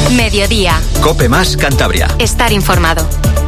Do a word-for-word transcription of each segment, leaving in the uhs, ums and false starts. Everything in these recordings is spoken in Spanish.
Mediodía. COPE más Cantabria. Estar informado.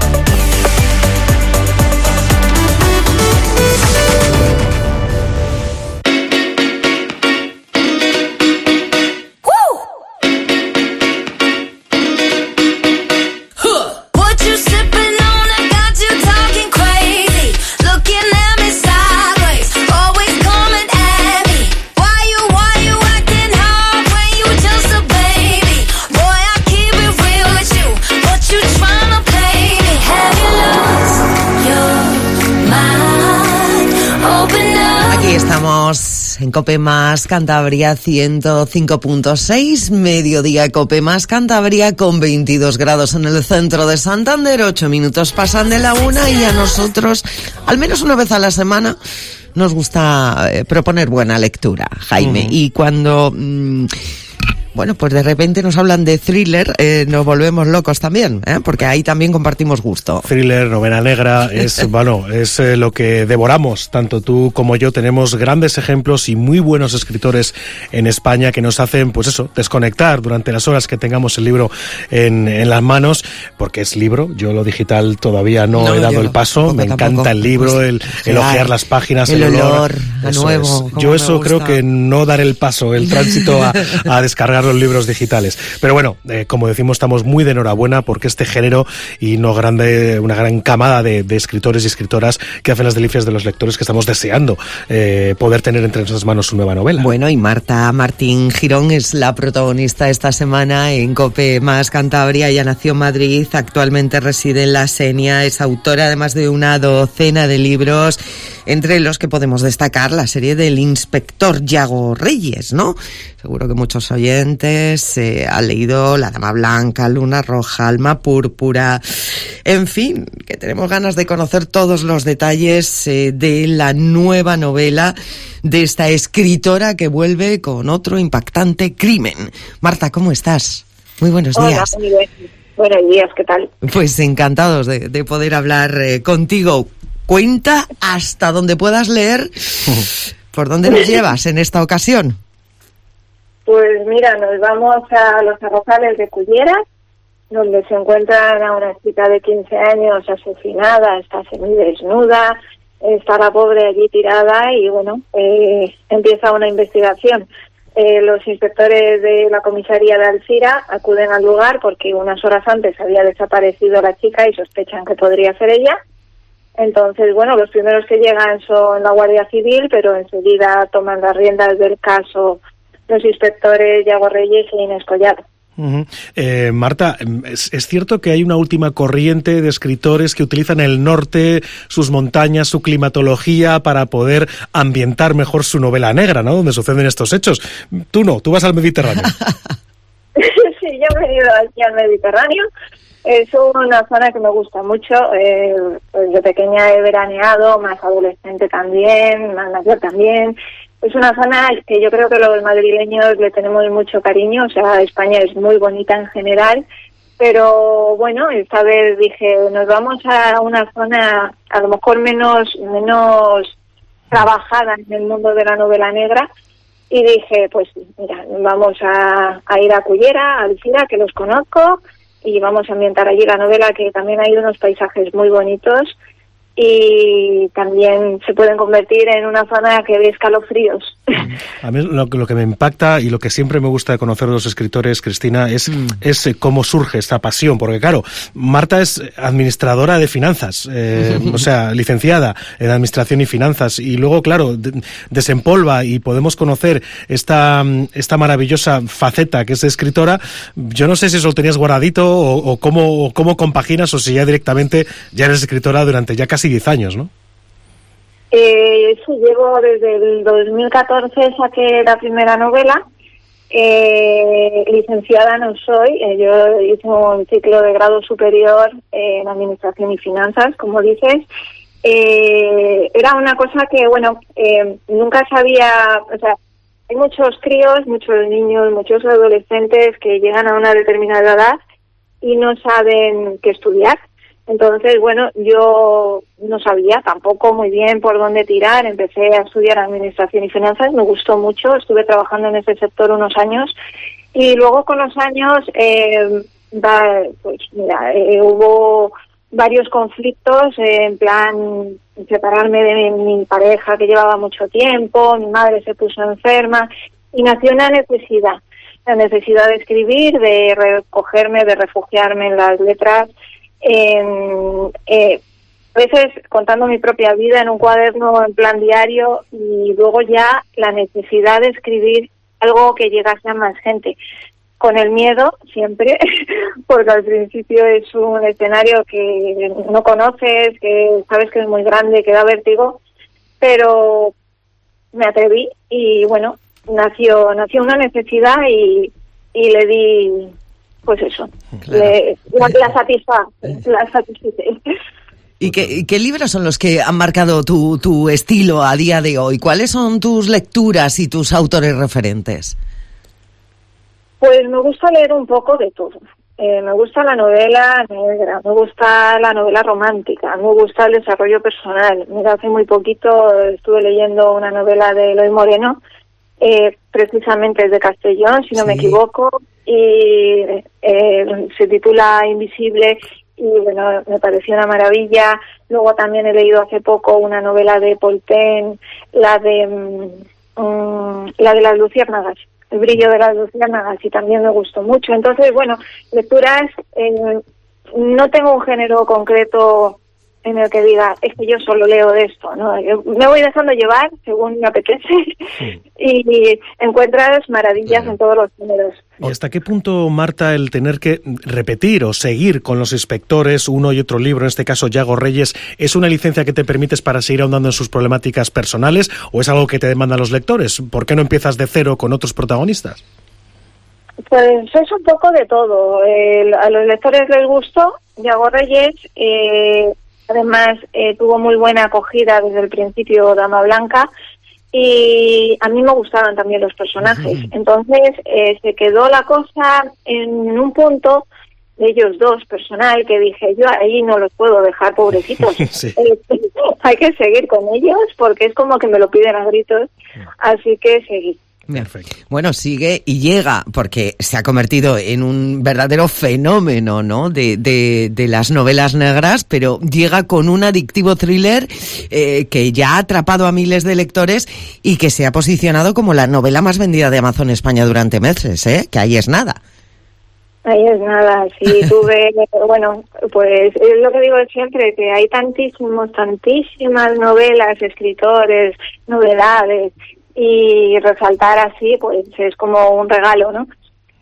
En COPE más Cantabria ciento cinco punto seis, mediodía COPE más Cantabria con veintidós grados en el centro de Santander, ocho minutos pasan de la una y a nosotros, al menos una vez a la semana, nos gusta eh, proponer buena lectura, Jaime, uh-huh. y cuando... Mmm, Bueno, pues de repente nos hablan de thriller, eh, nos volvemos locos también, ¿eh? Porque ahí también compartimos gusto. Thriller, novela negra, es bueno, es eh, lo que devoramos, tanto tú como yo. Tenemos grandes ejemplos y muy buenos escritores en España que nos hacen, pues eso, desconectar durante las horas que tengamos el libro en, en las manos, porque es libro. Yo lo digital todavía no, no he dado el paso, tampoco, me encanta tampoco. el libro, pues, el, el ojear las páginas, el, el olor, olor a nuevo. Yo eso creo que no dar el paso, el tránsito a, a descargar los libros digitales. Pero bueno, eh, como decimos, estamos muy de enhorabuena porque este género y no grande, una gran camada de, de escritores y escritoras que hacen las delicias de los lectores que estamos deseando eh, poder tener entre nuestras manos su nueva novela. Bueno, y Marta Martín Girón es la protagonista esta semana en COPE más Cantabria. Ella nació en Madrid, actualmente reside en La Senia, es autora además de una docena de libros, entre los que podemos destacar la serie del inspector Yago Reyes, ¿no? Seguro que muchos oyentes eh, han leído La Dama Blanca, Luna Roja, Alma Púrpura, en fin, que tenemos ganas de conocer todos los detalles eh, de la nueva novela de esta escritora que vuelve con otro impactante crimen. Marta, ¿cómo estás? Muy buenos días. Hola, muy bien. Buenos días, ¿qué tal? Pues encantados de, de poder hablar eh, contigo. Cuenta hasta donde puedas leer, ¿por dónde nos llevas en esta ocasión? Pues mira, nos vamos a los arrozales de Cullera, donde se encuentran a una chica de quince años asesinada, está semidesnuda, está la pobre allí tirada y bueno, eh, empieza una investigación. Eh, los inspectores de la comisaría de Alcira acuden al lugar porque unas horas antes había desaparecido la chica y sospechan que podría ser ella. Entonces, bueno, los primeros que llegan son la Guardia Civil, pero enseguida toman las riendas del caso los inspectores Yago Reyes e Inés Collado. Uh-huh. Eh, Marta, ¿es, es cierto que hay una última corriente de escritores que utilizan el norte, sus montañas, su climatología para poder ambientar mejor su novela negra, ¿no? Donde suceden estos hechos. Tú no, tú vas al Mediterráneo. Sí, yo me he ido aquí al Mediterráneo. Es una zona que me gusta mucho. Eh, pues de pequeña he veraneado, más adolescente también, más mayor también. Es una zona que yo creo que los madrileños le tenemos mucho cariño. O sea, España es muy bonita en general, pero bueno, esta vez dije, nos vamos a una zona a lo mejor menos menos trabajada en el mundo de la novela negra, y dije, pues mira, vamos a, a ir a Cullera, a Alcira, que los conozco, y vamos a ambientar allí la novela, que también hay unos paisajes muy bonitos y también se pueden convertir en una zona que dé escalofríos. A mí lo, lo que me impacta y lo que siempre me gusta de conocer de los escritores, Cristina, es, mm. es cómo surge esta pasión, porque claro, Marta es administradora de finanzas, eh, o sea, licenciada en administración y finanzas, y luego, claro, de, desempolva y podemos conocer esta, esta maravillosa faceta que es de escritora. Yo no sé si eso lo tenías guardadito o, o, cómo, o cómo compaginas, o si ya directamente ya eres escritora durante ya casi diez años, ¿no? Eh, sí, llevo desde el dos mil catorce, saqué la primera novela. Eh, licenciada no soy, eh, yo hice un ciclo de grado superior en Administración y Finanzas, como dices. Eh, era una cosa que, bueno, eh, nunca sabía, o sea, hay muchos críos, muchos niños, muchos adolescentes que llegan a una determinada edad y no saben qué estudiar. Entonces, bueno, yo no sabía tampoco muy bien por dónde tirar. Empecé a estudiar Administración y Finanzas, me gustó mucho, estuve trabajando en ese sector unos años Y luego con los años, eh, va, pues mira, eh, hubo varios conflictos, eh, en plan separarme de mi, mi pareja que llevaba mucho tiempo, mi madre se puso enferma y nació una necesidad, la necesidad de escribir, de recogerme, de refugiarme en las letras, en, eh, a veces contando mi propia vida en un cuaderno en plan diario, y luego ya la necesidad de escribir algo que llegase a más gente, con el miedo siempre, porque al principio es un escenario que no conoces, que sabes que es muy grande, que da vértigo, pero me atreví y bueno, nació nació una necesidad y, y le di, pues eso, claro. le, la, la satisfa, la satisfice. ¿Y qué, qué libros son los que han marcado tu, tu estilo a día de hoy? ¿Cuáles son tus lecturas y tus autores referentes? Pues me gusta leer un poco de todo. Eh, me gusta la novela negra, me gusta la novela romántica, me gusta el desarrollo personal. Mira, hace muy poquito estuve leyendo una novela de Eloy Moreno, eh, precisamente es de Castellón, si no sí. me equivoco, y eh, se titula Invisible, y bueno, me pareció una maravilla. Luego también he leído hace poco una novela de Polten, la de um, la de las luciérnagas, El brillo de las luciérnagas, y también me gustó mucho. Entonces, bueno, lecturas, eh, no tengo un género concreto en el que diga, es que yo solo leo de esto, ¿no? Yo me voy dejando llevar según me apetece sí. y encuentras maravillas claro. en todos los géneros. ¿Y hasta qué punto, Marta, el tener que repetir o seguir con los inspectores uno y otro libro, en este caso Yago Reyes, es una licencia que te permites para seguir ahondando en sus problemáticas personales o es algo que te demandan los lectores? ¿Por qué no empiezas de cero con otros protagonistas? Pues es un poco de todo. Eh, a los lectores les gustó Yago Reyes, eh, además eh, tuvo muy buena acogida desde el principio Dama Blanca, y a mí me gustaban también los personajes. Entonces eh, se quedó la cosa en un punto de ellos dos personal que dije, yo ahí no los puedo dejar, pobrecitos. Sí. Eh, hay que seguir con ellos porque es como que me lo piden a gritos, así que seguí. Perfecto. Bueno, sigue y llega, porque se ha convertido en un verdadero fenómeno, ¿no?, de, de, de las novelas negras, pero llega con un adictivo thriller eh, que ya ha atrapado a miles de lectores y que se ha posicionado como la novela más vendida de Amazon España durante meses, ¿eh? Que ahí es nada. Ahí es nada, sí, tuve, bueno, pues es lo que digo siempre, que hay tantísimos, tantísimas novelas, escritores, novedades, y resaltar así, pues es como un regalo, ¿no?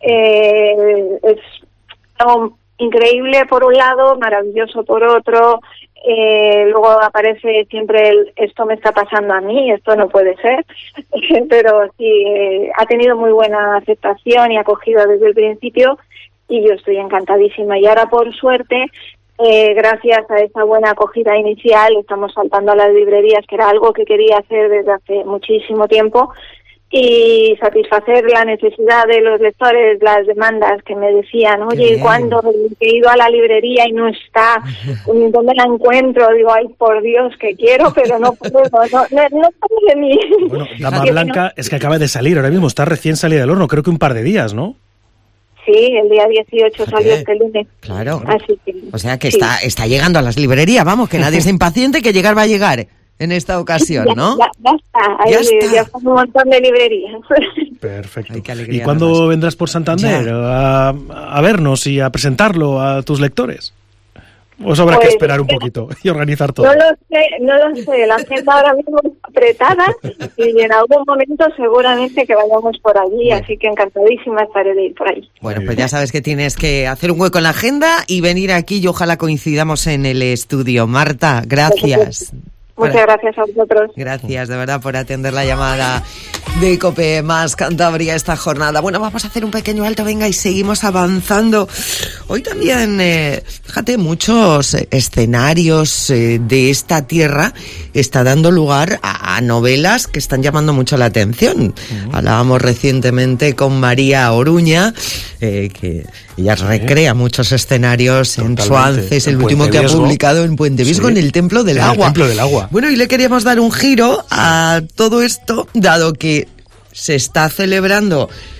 Eh, es algo increíble por un lado, maravilloso por otro, eh, luego aparece siempre el esto me está pasando a mí, esto no puede ser, pero sí, eh, ha tenido muy buena aceptación y acogida desde el principio, y yo estoy encantadísima. Y ahora, por suerte, eh, gracias a esa buena acogida inicial, estamos saltando a las librerías, que era algo que quería hacer desde hace muchísimo tiempo, y satisfacer la necesidad de los lectores, las demandas que me decían, oye, ¿cuándo he ido a la librería y no está? ¿Dónde la encuentro? Digo, ay, por Dios, que quiero, pero no puedo, no, no, no sale de mí. Bueno, Dama Blanca no. Es que acaba de salir ahora mismo, está recién salida del horno, creo que un par de días, ¿no? Sí, el día dieciocho salió este lunes. Claro. Así que, o sea que sí. está está llegando a las librerías, vamos, que nadie es impaciente, que llegar va a llegar en esta ocasión, ¿no? Ya, ya, ya está, ahí ya está. Ya está un montón de librerías. Perfecto. Ay, ¿y cuándo vendrás por Santander a, a vernos y a presentarlo a tus lectores? ¿O habrá pues, que esperar un poquito y organizar todo? No lo sé, no lo sé. La agenda ahora mismo está apretada y en algún momento seguramente que vayamos por allí, así que encantadísima estaré de ir por allí. Bueno, pues ya sabes que tienes que hacer un hueco en la agenda y venir aquí y ojalá coincidamos en el estudio. Marta, gracias. Muchas gracias a vosotros. Gracias, de verdad, por atender la llamada de COPE más Cantabria esta jornada. Bueno, vamos a hacer un pequeño alto, venga, y seguimos avanzando. Hoy también, eh, fíjate, muchos escenarios eh, de esta tierra está dando lugar a, a novelas que están llamando mucho la atención. Uh-huh. Hablábamos recientemente con María Oruña, eh, que ella recrea muchos escenarios. Totalmente. En Suances, el en último Puente que Viesgo. Ha publicado en Puente Viesgo, sí. en el Templo del en Agua. El Templo del Agua. Bueno, y le queríamos dar un giro a todo esto, dado que se está celebrando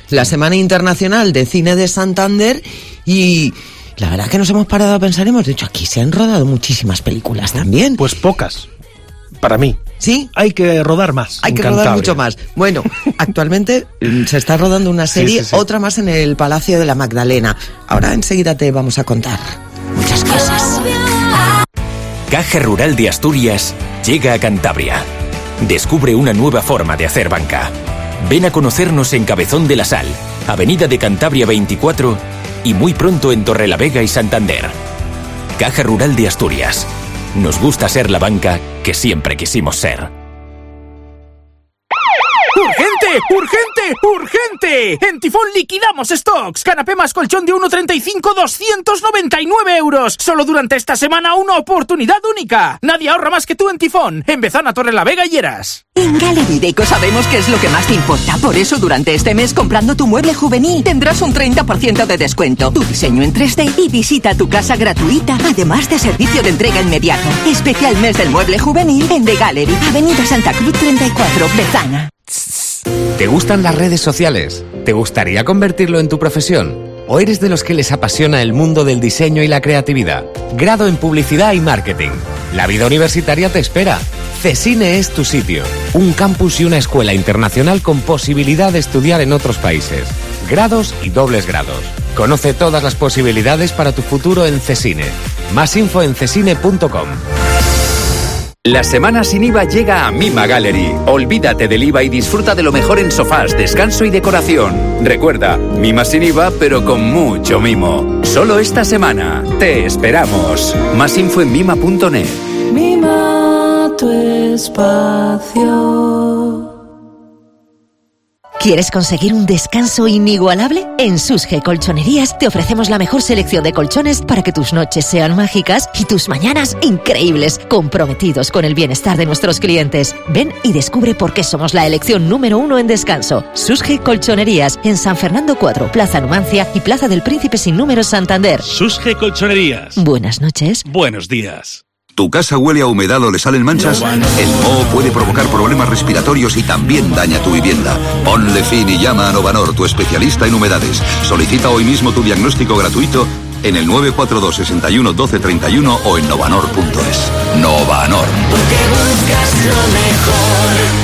la Semana Internacional de Cine de Santander, y la verdad que nos hemos parado a pensar, hemos dicho, aquí se han rodado muchísimas películas también. Pues pocas, para mí. ¿Sí? Hay que rodar más. Hay que Cantabria. rodar mucho más. Bueno, actualmente se está rodando una serie, sí, sí, sí. otra más en el Palacio de la Magdalena. Ahora enseguida te vamos a contar muchas cosas. Caja Rural de Asturias llega a Cantabria. Descubre una nueva forma de hacer banca. Ven a conocernos en Cabezón de la Sal, Avenida de Cantabria veinticuatro y muy pronto en Torrelavega y Santander. Caja Rural de Asturias. Nos gusta ser la banca que siempre quisimos ser. ¡Urgente! ¡Urgente! ¡Urgente! En Tifón liquidamos stocks. Canapé más colchón de uno treinta y cinco, doscientos noventa y nueve euros. Solo durante esta semana una oportunidad única. Nadie ahorra más que tú en Tifón. En Bezana, Torrelavega y Lleras. En Gallery Deco sabemos qué es lo que más te importa. Por eso durante este mes, comprando tu mueble juvenil, tendrás un treinta por ciento de descuento, tu diseño en tres D y visita tu casa gratuita, además de servicio de entrega inmediato. Especial mes del mueble juvenil en The Gallery, Avenida Santa Cruz treinta y cuatro, Bezana. ¿Te gustan las redes sociales? ¿Te gustaría convertirlo en tu profesión? ¿O eres de los que les apasiona el mundo del diseño y la creatividad? Grado en Publicidad y Marketing. La vida universitaria te espera. CESINE es tu sitio. Un campus y una escuela internacional con posibilidad de estudiar en otros países. Grados y dobles grados. Conoce todas las posibilidades para tu futuro en CESINE. Más info en cesine punto com. La semana sin I V A llega a Mima Gallery. Olvídate del I V A y disfruta de lo mejor en sofás, descanso y decoración. Recuerda, Mima sin I V A, pero con mucho mimo. Solo esta semana. Te esperamos. Más info en mima punto net. Mima tu espacio. ¿Quieres conseguir un descanso inigualable? En Susge Colchonerías te ofrecemos la mejor selección de colchones para que tus noches sean mágicas y tus mañanas increíbles, comprometidos con el bienestar de nuestros clientes. Ven y descubre por qué somos la elección número uno en descanso. Susge Colchonerías, en San Fernando cuatro, Plaza Numancia y Plaza del Príncipe sin número, Santander. Susge Colchonerías. Buenas noches. Buenos días. ¿Tu casa huele a humedad o le salen manchas? El moho puede provocar problemas respiratorios y también daña tu vivienda. Ponle fin y llama a Novanor, tu especialista en humedades. Solicita hoy mismo tu diagnóstico gratuito en el nueve cuatro dos, seis uno, uno dos tres uno o en novanor punto es. Novanor. Porque buscas lo mejor.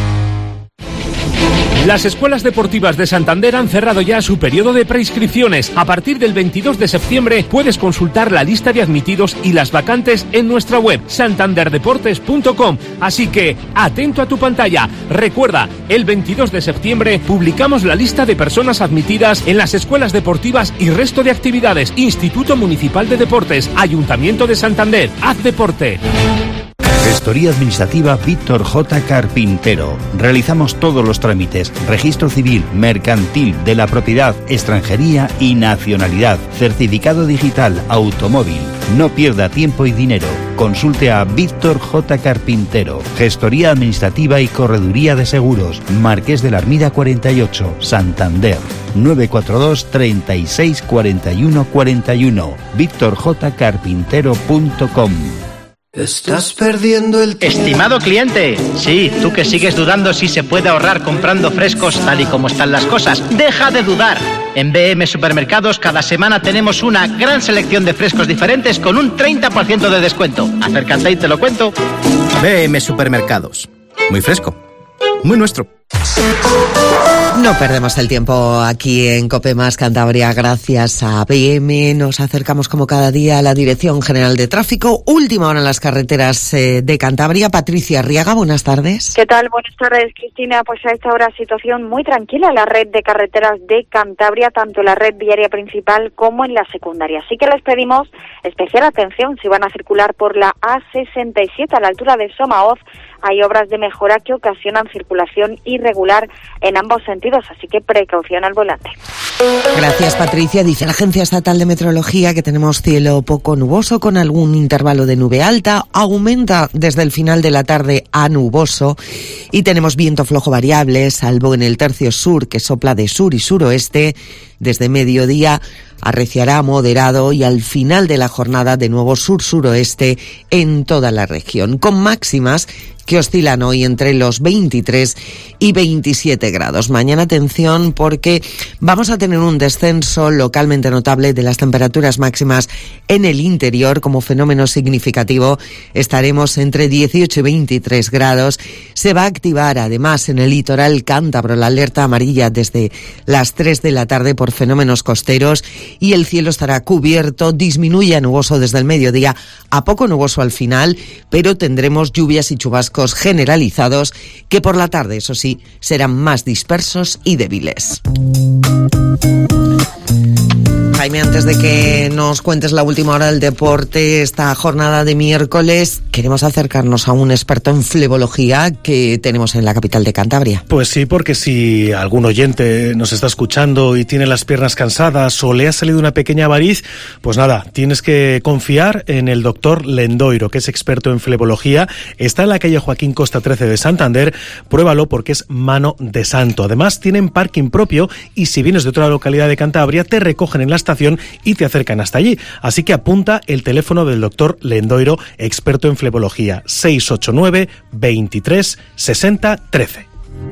Las escuelas deportivas de Santander han cerrado ya su periodo de preinscripciones. A partir del veintidós de septiembre puedes consultar la lista de admitidos y las vacantes en nuestra web santander deportes punto com. Así que, atento a tu pantalla. Recuerda, el veintidós de septiembre publicamos la lista de personas admitidas en las escuelas deportivas y resto de actividades. Instituto Municipal de Deportes, Ayuntamiento de Santander. Haz deporte. Gestoría Administrativa Víctor J. Carpintero. Realizamos todos los trámites: registro civil, mercantil, de la propiedad, extranjería y nacionalidad, certificado digital, automóvil. No pierda tiempo y dinero. Consulte a Víctor J. Carpintero. Gestoría Administrativa y Correduría de Seguros. Marqués de la Armida cuarenta y ocho, Santander. nueve cuatro dos, treinta y seis, cuarenta y uno, cuarenta y uno. víctor j carpintero punto com. Estás perdiendo el tiempo. Estimado cliente, sí, tú que sigues dudando si se puede ahorrar comprando frescos tal y como están las cosas, deja de dudar. En B M Supermercados cada semana tenemos una gran selección de frescos diferentes con un treinta por ciento de descuento. Acércate y te lo cuento. B M Supermercados. Muy fresco. Muy nuestro. No perdemos el tiempo aquí en COPE Más Cantabria. Gracias a B M nos acercamos como cada día a la Dirección General de Tráfico. Última hora en las carreteras eh, de Cantabria. Patricia Arriaga, buenas tardes. ¿Qué tal? Buenas tardes, Cristina. Pues a esta hora situación muy tranquila en la red de carreteras de Cantabria, tanto en la red viaria principal como en la secundaria. Así que les pedimos especial atención si van a circular por la A sesenta y siete a la altura de Somaoz. Hay obras de mejora que ocasionan circulación irregular en ambos sentidos, así que precaución al volante. Gracias, Patricia. Dice la Agencia Estatal de Meteorología que tenemos cielo poco nuboso con algún intervalo de nube alta. Aumenta desde el final de la tarde a nuboso y tenemos viento flojo variable, salvo en el tercio sur que sopla de sur y suroeste. Desde mediodía arreciará moderado y al final de la jornada de nuevo sur-suroeste en toda la región, con máximas que oscilan hoy entre los veintitrés y veintisiete grados. Mañana atención porque vamos a tener un descenso localmente notable de las temperaturas máximas en el interior. Como fenómeno significativo estaremos entre dieciocho y veintitrés grados. Se va a activar además en el litoral cántabro la alerta amarilla desde las tres de la tarde por fenómenos costeros y el cielo estará cubierto, disminuye a nuboso desde el mediodía a poco nuboso al final, pero tendremos lluvias y chubascos generalizados que por la tarde, eso sí, serán más dispersos y débiles. Jaime, antes de que nos cuentes la última hora del deporte, esta jornada de miércoles, queremos acercarnos a un experto en flebología que tenemos en la capital de Cantabria. Pues sí, porque si algún oyente nos está escuchando y tiene las piernas cansadas o le ha salido una pequeña variz, pues nada, tienes que confiar en el doctor Lendoiro, que es experto en flebología. Está en la calle Joaquín Costa trece de Santander. Pruébalo porque es mano de santo. Además, tienen parking propio y si vienes de otra localidad de Cantabria, te recogen en la estación y te acercan hasta allí. Así que apunta el teléfono del doctor Lendoiro, experto en flebología, seis ocho nueve, veintitrés, sesenta, trece.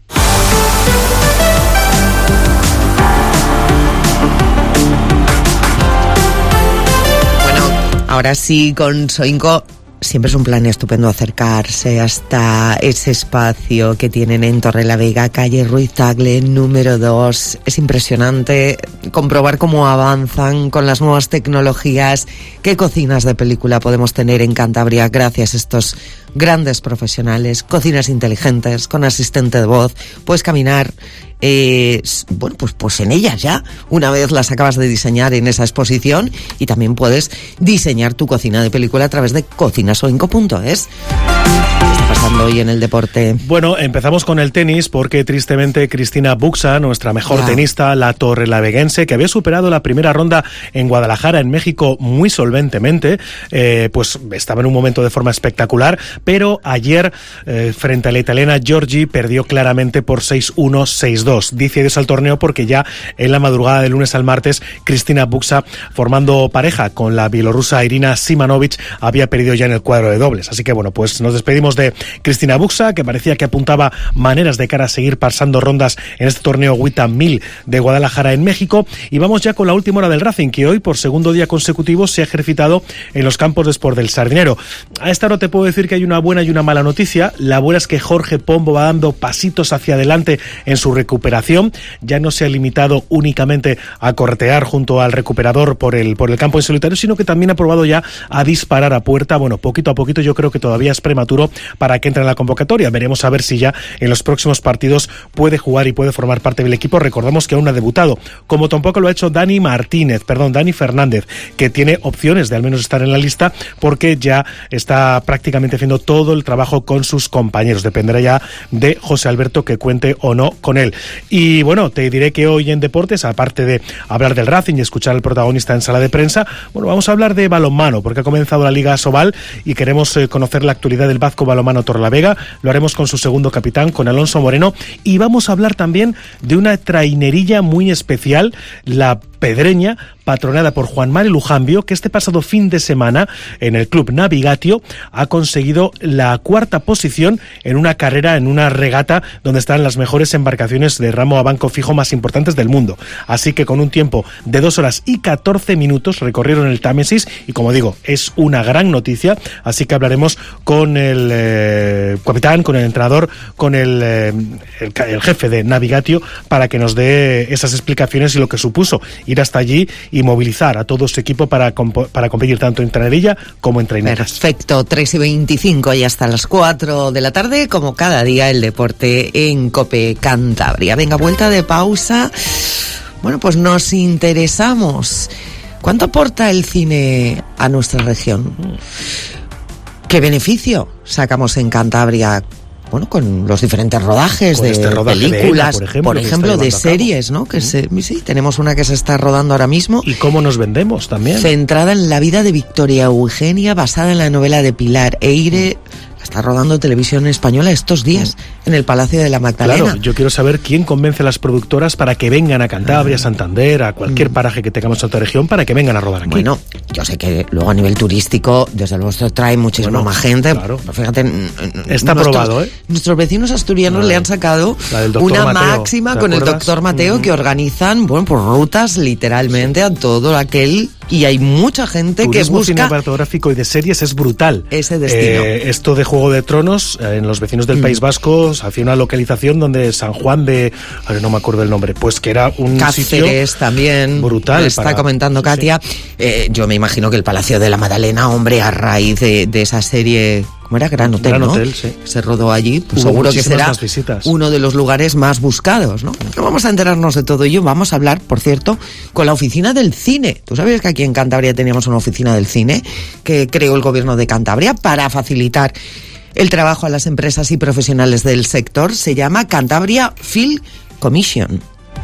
Bueno, ahora sí, con Soinco siempre es un plan estupendo acercarse hasta ese espacio que tienen en Torrelavega, calle Ruiz Tagle, número dos. Es impresionante comprobar cómo avanzan con las nuevas tecnologías, qué cocinas de película podemos tener en Cantabria gracias a estos grandes profesionales, cocinas inteligentes, con asistente de voz, puedes caminar Eh, bueno, pues, pues en ellas ya, una vez las acabas de diseñar en esa exposición, y también puedes diseñar tu cocina de película a través de cocinasoinco punto es. ¿Qué está pasando hoy en el deporte? Bueno, empezamos con el tenis porque tristemente Cristina Buxa, nuestra mejor ya. tenista, la torrelaveguense, que había superado la primera ronda en Guadalajara, en México, muy solventemente, eh, pues estaba en un momento de forma espectacular, pero ayer eh, frente a la italiana Giorgi perdió claramente por seis uno, seis dos. Dice adiós al torneo porque ya en la madrugada del lunes al martes Cristina Buxa, formando pareja con la bielorrusa Irina Simonovic, había perdido ya en el cuadro de dobles. Así que bueno, pues nos despedimos de Cristina Buxa, que parecía que apuntaba maneras de cara a seguir pasando rondas en este torneo WTA mil de Guadalajara en México, y vamos ya con la última hora del Racing, que hoy por segundo día consecutivo se ha ejercitado en los campos de Sport del Sardinero. A esta hora te puedo decir que hay una buena y una mala noticia. La buena es que Jorge Pombo va dando pasitos hacia adelante en su recuperación. Ya no se ha limitado únicamente a corretear junto al recuperador por el, por el campo en solitario, sino que también ha probado ya a disparar a puerta. Bueno, poquito a poquito. Yo creo que todavía es prematuro para que entre en la convocatoria. Veremos a ver si ya en los próximos partidos puede jugar y puede formar parte del equipo. Recordamos que aún no ha debutado, como tampoco lo ha hecho Dani Martínez, perdón, Dani Fernández, que tiene opciones de al menos estar en la lista porque ya está prácticamente haciendo todo el trabajo con sus compañeros. Dependerá ya de José Alberto que cuente o no con él. Y bueno, te diré que hoy en Deportes, aparte de hablar del Racing y escuchar al protagonista en sala de prensa, bueno, vamos a hablar de balonmano, porque ha comenzado la Liga Asobal y queremos eh, conocer la actualidad del Vasco Balonmano Torrelavega. Lo haremos con su segundo capitán, con Alonso Moreno, y vamos a hablar también de una trainerilla muy especial, la Pedreña, patronada por Juan Mari Lujambio, que este pasado fin de semana en el Club Navigatio ha conseguido la cuarta posición en una carrera, en una regata donde están las mejores embarcaciones de ramo a banco fijo más importantes del mundo. Así que con un tiempo de dos horas y catorce minutos recorrieron el Támesis y, como digo, es una gran noticia. Así que hablaremos con el eh, capitán, con el entrenador, con el, eh, el, el jefe de Navigatio para que nos dé esas explicaciones y lo que supuso ir hasta allí y movilizar a todo su equipo para, para competir tanto en trainerilla como en traineras. Perfecto, tres y veinticinco y hasta las cuatro de la tarde, como cada día, el deporte en COPE Cantabria. Venga, vuelta de pausa. Bueno, pues nos interesamos. ¿Cuánto aporta el cine a nuestra región? ¿Qué beneficio sacamos en Cantabria? Bueno, con los diferentes rodajes con de este rodaje películas, de, Ena, por ejemplo, por ejemplo de series, ¿no? Que se, sí, tenemos una que se está rodando ahora mismo. ¿Y cómo nos vendemos también? Centrada en la vida de Victoria Eugenia, basada en la novela de Pilar Eire, está rodando televisión española estos días en el Palacio de la Magdalena. Claro, yo quiero saber quién convence a las productoras para que vengan a Cantabria, a Santander, a cualquier paraje que tengamos en otra región, para que vengan a rodar aquí. Bueno, yo sé que luego a nivel turístico, desde luego esto trae muchísima bueno, más gente. Claro. Fíjate, está nuestros, probado, ¿eh? Nuestros vecinos asturianos Vale. le han sacado una Mateo, máxima con el doctor Mateo, mm. que organizan, bueno, pues rutas literalmente a todo aquel, y hay mucha gente Turismo que busca cinematográfico y de series es brutal. Ese destino. Eh, esto de Juego de Tronos, eh, en los vecinos del mm. País Vasco, se hacía una localización donde San Juan de, a ver, no me acuerdo el nombre, pues que era un Cáceres sitio también brutal. Está para... comentando Katia. Sí. Eh, yo me imagino que el Palacio de la Magdalena, hombre, a raíz de, de esa serie, ¿cómo era? Gran Hotel, Gran ¿no? Hotel, sí. Se rodó allí, pues Hubo seguro que será visitas. uno de los lugares más buscados, ¿no? No vamos a enterarnos de todo ello. Vamos a hablar, por cierto, con la oficina del cine. Tú sabes que aquí en Cantabria teníamos una oficina del cine que creó el gobierno de Cantabria para facilitar el trabajo a las empresas y profesionales del sector. Se llama Cantabria Film Commission.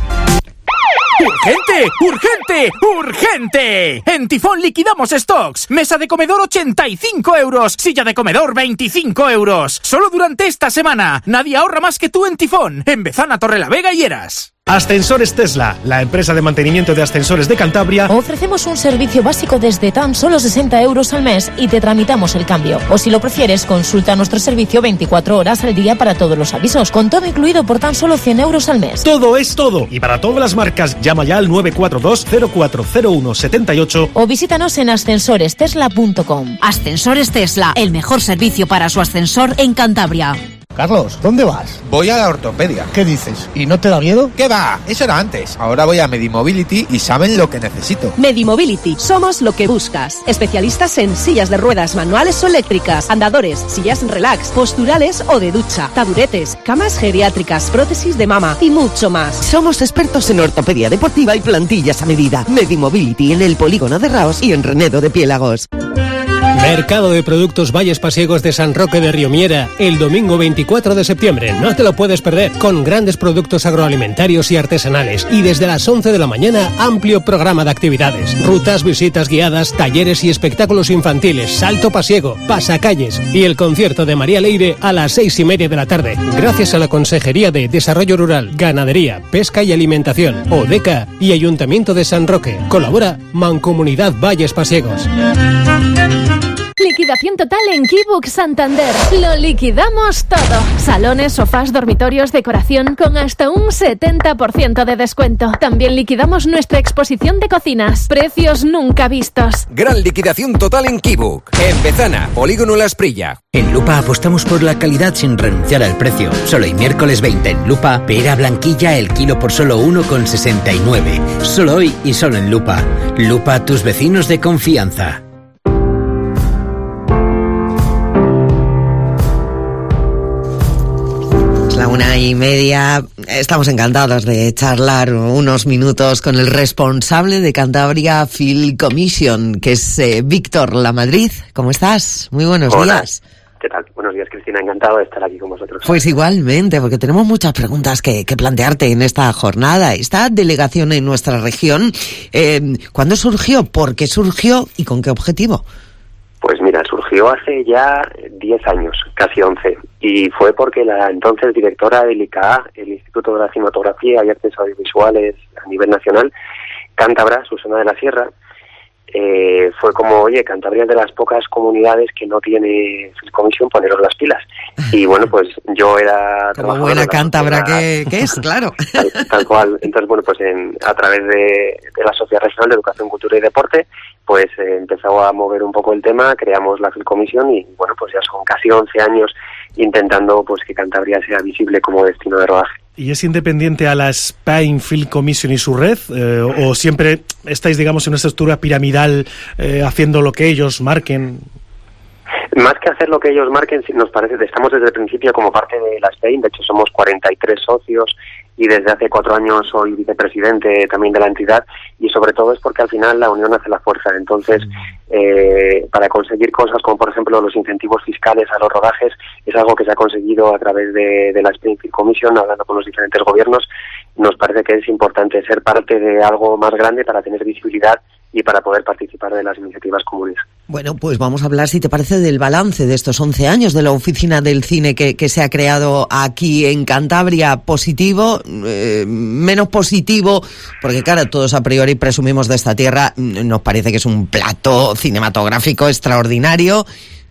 ¡Urgente! ¡Urgente! ¡Urgente! En Tifón liquidamos stocks. Mesa de comedor ochenta y cinco euros. Silla de comedor veinticinco euros. Solo durante esta semana. Nadie ahorra más que tú en Tifón. En Bezana, Torrelavega y Heras. Ascensores Tesla, la empresa de mantenimiento de ascensores de Cantabria. Ofrecemos un servicio básico desde tan solo sesenta euros al mes y te tramitamos el cambio. O si lo prefieres, consulta nuestro servicio veinticuatro horas al día para todos los avisos, con todo incluido por tan solo cien euros al mes. Todo es todo. Y para todas las marcas, llama ya al nueve cuatro dos cero cuatro cero uno siete ocho o visítanos en ascensores tesla punto com. Ascensores Tesla, el mejor servicio para su ascensor en Cantabria. Carlos, ¿dónde vas? Voy a la ortopedia. ¿Qué dices? ¿Y no te da miedo? ¿Qué va? Eso era antes. Ahora voy a Medimobility y saben lo que necesito. Medimobility. Somos lo que buscas. Especialistas en sillas de ruedas manuales o eléctricas, andadores, sillas relax, posturales o de ducha, taburetes, camas geriátricas, prótesis de mama y mucho más. Somos expertos en ortopedia deportiva y plantillas a medida. Medimobility en el Polígono de Raos y en Renedo de Piélagos. Mercado de Productos Valles Pasiegos de San Roque de Riomiera, el domingo veinticuatro de septiembre. No te lo puedes perder, con grandes productos agroalimentarios y artesanales. Y desde las once de la mañana, amplio programa de actividades. Rutas, visitas guiadas, talleres y espectáculos infantiles, salto pasiego, pasacalles y el concierto de María Leire a las seis y media de la tarde. Gracias a la Consejería de Desarrollo Rural, Ganadería, Pesca y Alimentación, ODECA y Ayuntamiento de San Roque. Colabora Mancomunidad Valles Pasiegos. Liquidación total en Keybook Santander. Lo liquidamos todo. Salones, sofás, dormitorios, decoración con hasta un setenta por ciento de descuento. También liquidamos nuestra exposición de cocinas. Precios nunca vistos. Gran liquidación total en Keybook. En Bezana, Polígono La Esprilla. En Lupa apostamos por la calidad sin renunciar al precio. Solo hoy miércoles veinte en Lupa, pera blanquilla el kilo por solo uno con sesenta y nueve. Solo hoy y solo en Lupa. Lupa, tus vecinos de confianza. La una y media. Estamos encantados de charlar unos minutos con el responsable de Cantabria Film Commission, que es eh, Víctor Lamadrid. ¿Cómo estás? Muy buenos Hola. días. ¿Qué tal? Buenos días, Cristina. Encantado de estar aquí con vosotros. Pues igualmente, porque tenemos muchas preguntas que, que plantearte en esta jornada. Esta delegación en nuestra región, eh, ¿cuándo surgió? ¿Por qué surgió? ¿Y con qué objetivo? Pues mira, surgió hace ya diez años, casi once, y fue porque la entonces directora del I C A, el Instituto de la Cinematografía y Artes Audiovisuales a nivel nacional, cántabra, Susana de la Sierra, eh, fue como, oye, Cantabria es de las pocas comunidades que no tiene Film Commission, poneros las pilas. Y bueno, pues yo era... Como buena cántabra que, que es, claro. Tal, tal cual. Entonces, bueno, pues en, a través de, de la Sociedad Regional de Educación, Cultura y Deporte, pues eh, empezó a mover un poco el tema, creamos la Film Commission y bueno, pues ya son casi once años intentando pues que Cantabria sea visible como destino de rodaje. ¿Y es independiente a la Spain Film Commission y su red? Eh, ¿O siempre estáis, digamos, en una estructura piramidal eh, haciendo lo que ellos marquen? Más que hacer lo que ellos marquen, nos parece que estamos desde el principio como parte de la Spain, de hecho somos cuarenta y tres socios y desde hace cuatro años soy vicepresidente también de la entidad y sobre todo es porque al final la unión hace la fuerza. Entonces, eh, para conseguir cosas como por ejemplo los incentivos fiscales a los rodajes es algo que se ha conseguido a través de, de la Spain Film Commission, hablando con los diferentes gobiernos. Nos parece que es importante ser parte de algo más grande para tener visibilidad y para poder participar de las iniciativas comunes. Bueno, pues vamos a hablar, si te parece, del balance de estos once años de la Oficina del Cine que, que se ha creado aquí en Cantabria. Positivo, eh, menos positivo, porque claro, todos a priori presumimos de esta tierra, nos parece que es un plato cinematográfico extraordinario.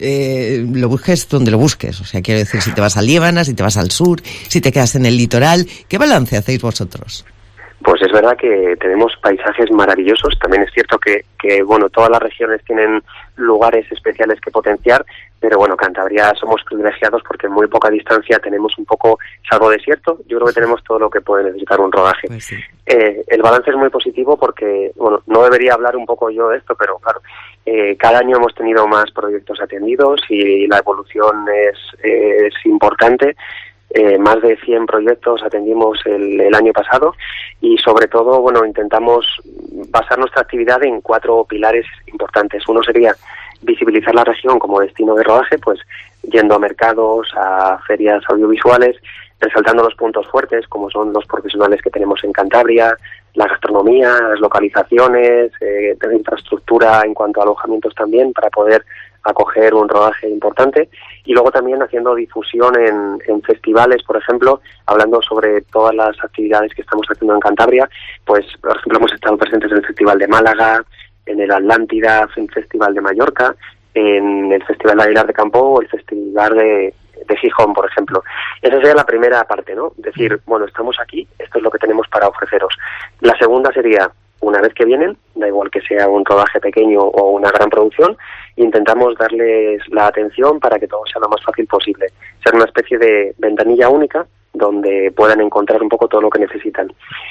Eh, lo busques donde lo busques, o sea, quiero decir, si te vas a Liébana, si te vas al sur, si te quedas en el litoral, ¿qué balance hacéis vosotros? Pues es verdad que tenemos paisajes maravillosos. También es cierto que, que, bueno, todas las regiones tienen lugares especiales que potenciar, pero bueno, Cantabria somos privilegiados porque en muy poca distancia tenemos un poco, salvo desierto, yo creo que tenemos todo lo que puede necesitar un rodaje. Pues sí. eh, el balance es muy positivo porque, bueno, no debería hablar un poco yo de esto, pero claro, eh, cada año hemos tenido más proyectos atendidos y la evolución es, eh, es importante. Eh, más de cien proyectos atendimos el, el año pasado y sobre todo, bueno, intentamos basar nuestra actividad en cuatro pilares importantes. Uno sería visibilizar la región como destino de rodaje, pues yendo a mercados, a ferias audiovisuales, resaltando los puntos fuertes como son los profesionales que tenemos en Cantabria, la gastronomía, las localizaciones, eh, la infraestructura en cuanto a alojamientos también para poder acoger un rodaje importante y luego también haciendo difusión en, en festivales, por ejemplo, hablando sobre todas las actividades que estamos haciendo en Cantabria, pues por ejemplo hemos estado presentes en el Festival de Málaga, en el Atlántida Festival de Mallorca, en el Festival de Aguilar de Campo o el Festival de, de Gijón, por ejemplo. Esa sería la primera parte, ¿no? Decir, bueno, estamos aquí, esto es lo que tenemos para ofreceros. La segunda sería, una vez que vienen, da igual que sea un rodaje pequeño o una gran producción, intentamos darles la atención para que todo sea lo más fácil posible. Ser una especie de ventanilla única donde puedan encontrar un poco todo lo que necesitan.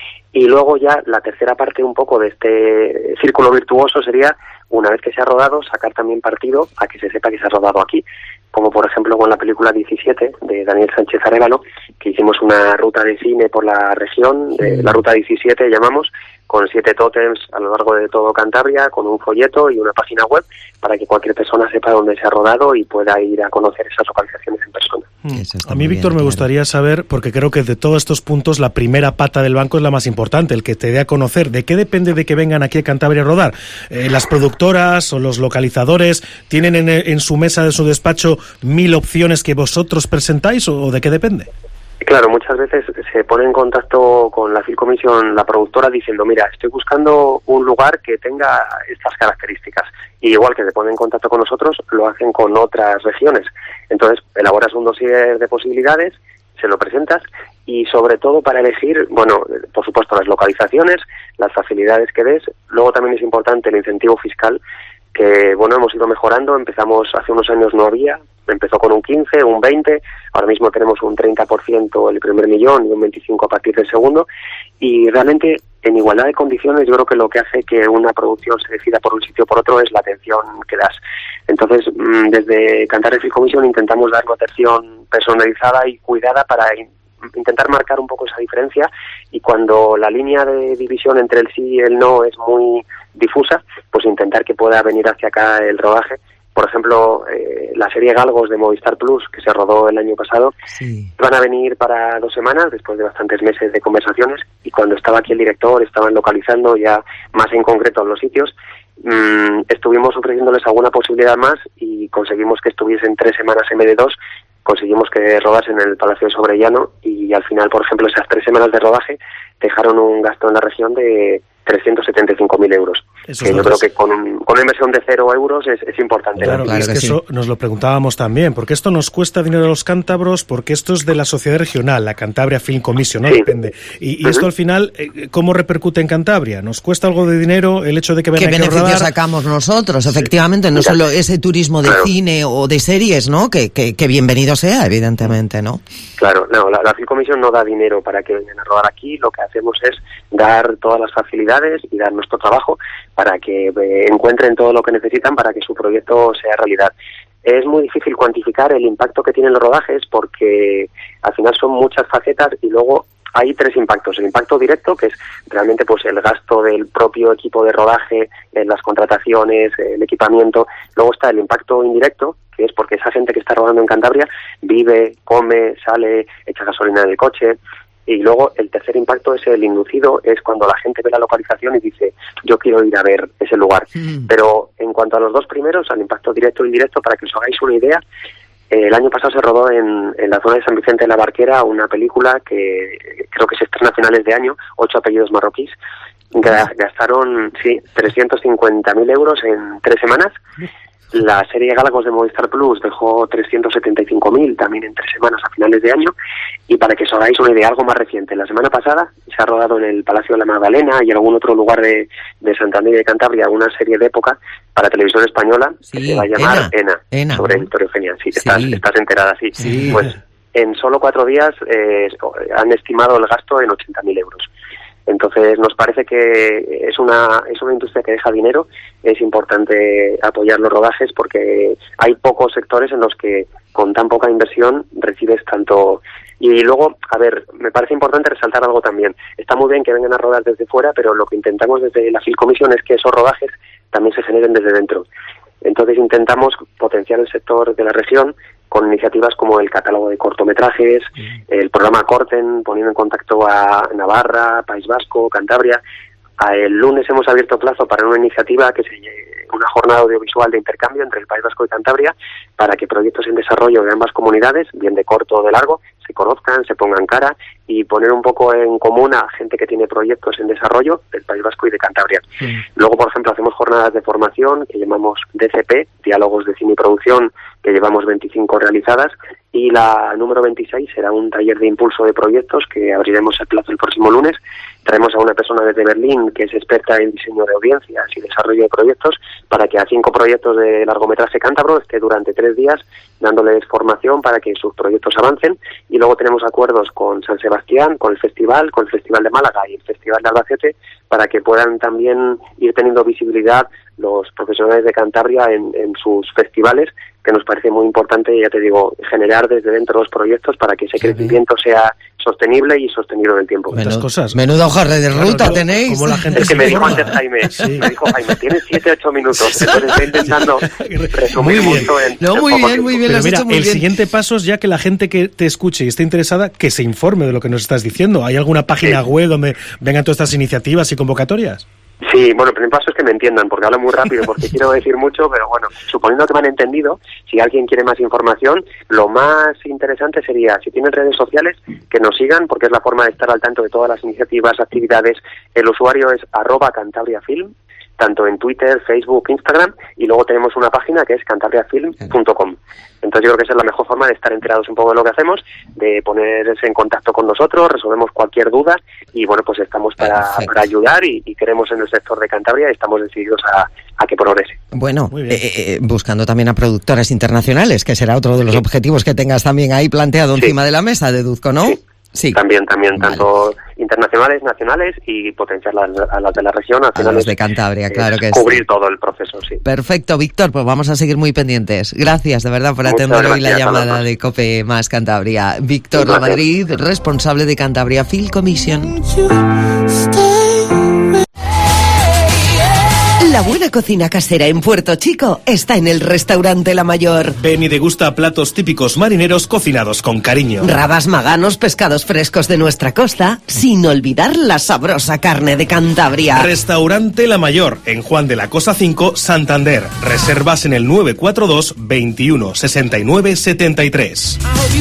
Y luego ya la tercera parte un poco de este círculo virtuoso sería, una vez que se ha rodado, sacar también partido a que se sepa que se ha rodado aquí. Como por ejemplo con la película diecisiete de Daniel Sánchez Arévalo, que hicimos una ruta de cine por la región, de la ruta diecisiete llamamos, con siete tótems a lo largo de todo Cantabria, con un folleto y una página web para que cualquier persona sepa dónde se ha rodado y pueda ir a conocer esas localizaciones en persona. A mí, Víctor, me gustaría saber, porque creo que de todos estos puntos la primera pata del banco es la más importante, el que te dé a conocer. ¿De qué depende de que vengan aquí a Cantabria a rodar? Eh, ¿Las productoras o los localizadores tienen en, en su mesa de su despacho mil opciones que vosotros presentáis o de qué depende? Claro, muchas veces se pone en contacto con la Film Commission, la productora, diciendo, mira, estoy buscando un lugar que tenga estas características. Y igual que se pone en contacto con nosotros, lo hacen con otras regiones. Entonces, elaboras un dossier de posibilidades, se lo presentas y sobre todo para elegir, bueno, por supuesto las localizaciones, las facilidades que des. Luego también es importante el incentivo fiscal, que bueno, hemos ido mejorando. Empezamos hace unos años, no había, empezó con un quince, un veinte, ahora mismo tenemos un treinta por ciento el primer millón y un veinticinco por ciento a partir del segundo, y realmente en igualdad de condiciones yo creo que lo que hace que una producción se decida por un sitio o por otro es la atención que das. Entonces, desde Cantabria Film Commission intentamos dar una atención personalizada y cuidada para in- intentar marcar un poco esa diferencia, y cuando la línea de división entre el sí y el no es muy difusa, pues intentar que pueda venir hacia acá el rodaje. Por ejemplo, eh, la serie Galgos de Movistar Plus, que se rodó el año pasado, sí. Van a venir para dos semanas, después de bastantes meses de conversaciones, y cuando estaba aquí el director, estaban localizando ya más en concreto los sitios, mmm, estuvimos ofreciéndoles alguna posibilidad más y conseguimos que estuviesen tres semanas en vez de dos, conseguimos que rodasen en el Palacio de Sobrellano, y al final, por ejemplo, esas tres semanas de rodaje dejaron un gasto en la región de trescientos setenta y cinco mil euros. Esos que yo creo que con, un, con una inversión de cero euros es, es importante. Claro, claro, es que, que sí. Eso nos lo preguntábamos también, porque esto nos cuesta dinero a los cántabros, porque esto es de la sociedad regional, la Cantabria Film Commission, ¿no? Sí. Depende. Y, y uh-huh. esto al final, ¿cómo repercute en Cantabria? ¿Nos cuesta algo de dinero el hecho de que venga aquí a rodar? ¿Qué beneficios sacamos nosotros? Efectivamente, sí. no solo ese turismo de claro. cine o de series, ¿no? Que, que, que bienvenido sea, evidentemente, ¿no? Claro, no, la, la Film Commission no da dinero para que vengan a rodar aquí, lo que hacemos es dar todas las facilidades y dar nuestro trabajo para que eh, encuentren todo lo que necesitan para que su proyecto sea realidad. Es muy difícil cuantificar el impacto que tienen los rodajes porque al final son muchas facetas y luego hay tres impactos. El impacto directo, que es realmente pues el gasto del propio equipo de rodaje, en las contrataciones, el equipamiento. Luego está el impacto indirecto, que es porque esa gente que está rodando en Cantabria vive, come, sale, echa gasolina en el coche. Y luego el tercer impacto es el inducido, es cuando la gente ve la localización y dice, yo quiero ir a ver ese lugar. Mm. Pero en cuanto a los dos primeros, al impacto directo e indirecto, para que os hagáis una idea, eh, el año pasado se rodó en, en la zona de San Vicente de la Barquera una película que creo que se estrena a finales de año, Ocho apellidos marroquíes. Gastaron, sí, trescientos cincuenta mil euros en tres semanas. La serie Gálagos de Movistar Plus dejó trescientos setenta y cinco mil también en tres semanas a finales de año. Y para que os hagáis una idea, algo más reciente, la semana pasada se ha rodado en el Palacio de la Magdalena y en algún otro lugar de, de Santander y de Cantabria una serie de época para televisión española, sí, que se va a llamar Ena, Ena sobre Victoria Eugenia. Sí, sí. Estás, estás enterada, sí. sí. Pues en solo cuatro días eh, han estimado el gasto en ochenta mil euros. Entonces nos parece que es una es una industria que deja dinero, es importante apoyar los rodajes porque hay pocos sectores en los que con tan poca inversión recibes tanto. Y luego, a ver, me parece importante resaltar algo también. Está muy bien que vengan a rodar desde fuera, pero lo que intentamos desde la Film Commission es que esos rodajes también se generen desde dentro. Entonces intentamos potenciar el sector de la región con iniciativas como el catálogo de cortometrajes, mm. el programa Corten, poniendo en contacto a Navarra, País Vasco, Cantabria. El lunes hemos abierto plazo para una iniciativa que se una jornada audiovisual de intercambio entre el País Vasco y Cantabria para que proyectos en desarrollo de ambas comunidades, bien de corto o de largo, se conozcan, se pongan cara y poner un poco en común a gente que tiene proyectos en desarrollo del País Vasco y de Cantabria. Sí. Luego, por ejemplo, hacemos jornadas de formación que llamamos D C P, Diálogos de Cine y Producción, que llevamos veinticinco realizadas, y la número veintiséis será un taller de impulso de proyectos que abriremos el plazo el próximo lunes. Traemos a una persona desde Berlín que es experta en diseño de audiencias y desarrollo de proyectos para que a cinco proyectos de largometraje cántabro esté durante tres días dándoles formación para que sus proyectos avancen. Y luego tenemos acuerdos con San Sebastián, con el Festival, con el Festival de Málaga y el Festival de Albacete para que puedan también ir teniendo visibilidad los profesionales de Cantabria en, en sus festivales, que nos parece muy importante, ya te digo, generar desde dentro los proyectos para que ese sí, crecimiento sea sostenible y sostenido en el tiempo. Menudo, cosas. Menuda hoja de ruta claro, tenéis. Como la gente es que me dijo antes Jaime, sí. me dijo Jaime, tienes siete, ocho minutos, entonces estoy intentando resumir mucho en, no, en muy poco bien, tiempo. muy bien, Pero mira, hecho muy el bien. siguiente paso es ya que la gente que te escuche y esté interesada, que se informe de lo que nos estás diciendo. ¿Hay alguna página sí. web donde vengan todas estas iniciativas y convocatorias? Sí, bueno, el primer paso es que me entiendan, porque hablo muy rápido, porque quiero decir mucho, pero bueno, suponiendo que me han entendido, si alguien quiere más información, lo más interesante sería, si tienen redes sociales, que nos sigan, porque es la forma de estar al tanto de todas las iniciativas, actividades. El usuario es arroba cantabriafilm, tanto en Twitter, Facebook, Instagram, y luego tenemos una página que es cantabriafilm punto com. Entonces yo creo que esa es la mejor forma de estar enterados un poco de lo que hacemos, de ponerse en contacto con nosotros, resolvemos cualquier duda y bueno, pues estamos para, para ayudar y, y queremos en el sector de Cantabria y estamos decididos a, a que progrese. Bueno, eh, eh, buscando también a productoras internacionales, que será otro de los sí. objetivos que tengas también ahí planteado sí. encima de la mesa, deduzco, ¿no? Sí. Sí. También, también, vale. tanto internacionales, nacionales y potenciar las, a las de la región, a los de Cantabria, claro que sí. Cubrir todo el proceso, sí. Perfecto, Víctor, pues vamos a seguir muy pendientes. Gracias, de verdad, por atender hoy la llamada de COPE Más Cantabria. Víctor Lamadrid, responsable de Cantabria Film Commission. La buena cocina casera en Puerto Chico está en el restaurante La Mayor. Ven y degusta platos típicos marineros cocinados con cariño. Rabas, maganos, pescados frescos de nuestra costa, sin olvidar la sabrosa carne de Cantabria. Restaurante La Mayor, en Juan de la Cosa cinco, Santander. Reservas en el nueve cuatro dos, veintiuno, sesenta y nueve, setenta y tres.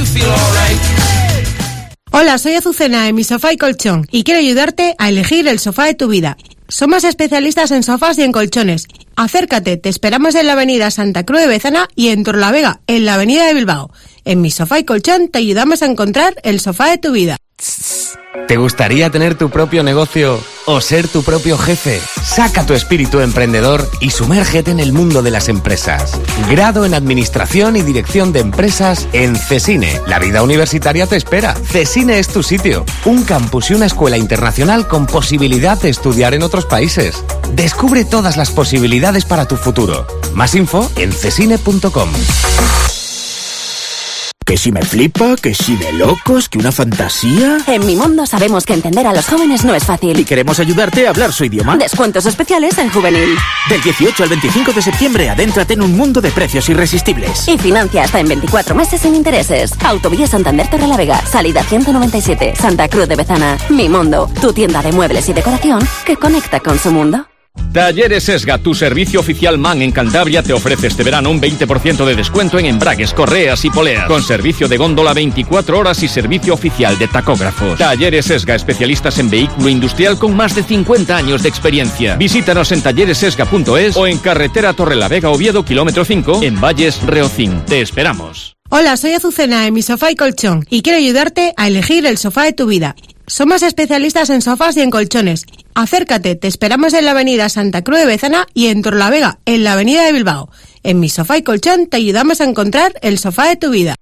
Hola, soy Azucena de Mi Sofá y Colchón y quiero ayudarte a elegir el sofá de tu vida. Somos especialistas en sofás y en colchones. Acércate, te esperamos en la avenida Santa Cruz de Bezana y en Torlavega, en la avenida de Bilbao. En Mi Sofá y Colchón te ayudamos a encontrar el sofá de tu vida. ¿Te gustaría tener tu propio negocio o ser tu propio jefe? Saca tu espíritu emprendedor y sumérgete en el mundo de las empresas. Grado en Administración y Dirección de Empresas en CESINE. La vida universitaria te espera. CESINE es tu sitio. Un campus y una escuela internacional con posibilidad de estudiar en otros países. Descubre todas las posibilidades para tu futuro. Más info en cesine punto com. Que si me flipa, que si de locos, que una fantasía. En Mi Mundo sabemos que entender a los jóvenes no es fácil. Y queremos ayudarte a hablar su idioma. Descuentos especiales en Juvenil. Del dieciocho al veinticinco de septiembre, adéntrate en un mundo de precios irresistibles. Y financia hasta en veinticuatro meses sin intereses. Autovía Santander Torrelavega, salida ciento noventa y siete, Santa Cruz de Bezana. Mi Mundo, tu tienda de muebles y decoración que conecta con su mundo. Talleres Esga, tu servicio oficial MAN en Cantabria, te ofrece este verano un veinte por ciento de descuento en embragues, correas y poleas, con servicio de góndola veinticuatro horas y servicio oficial de tacógrafos. Talleres Esga, especialistas en vehículo industrial con más de cincuenta años de experiencia. Visítanos en talleres esga punto es o en carretera Torrelavega Oviedo, kilómetro cinco, en Valles, Reocín. Te esperamos. Hola, soy Azucena de Mi Sofá y Colchón y quiero ayudarte a elegir el sofá de tu vida. Somos especialistas en sofás y en colchones. Acércate, te esperamos en la avenida Santa Cruz de Bezana y en Torrelavega, en la avenida de Bilbao. En Mi Sofá y Colchón te ayudamos a encontrar el sofá de tu vida.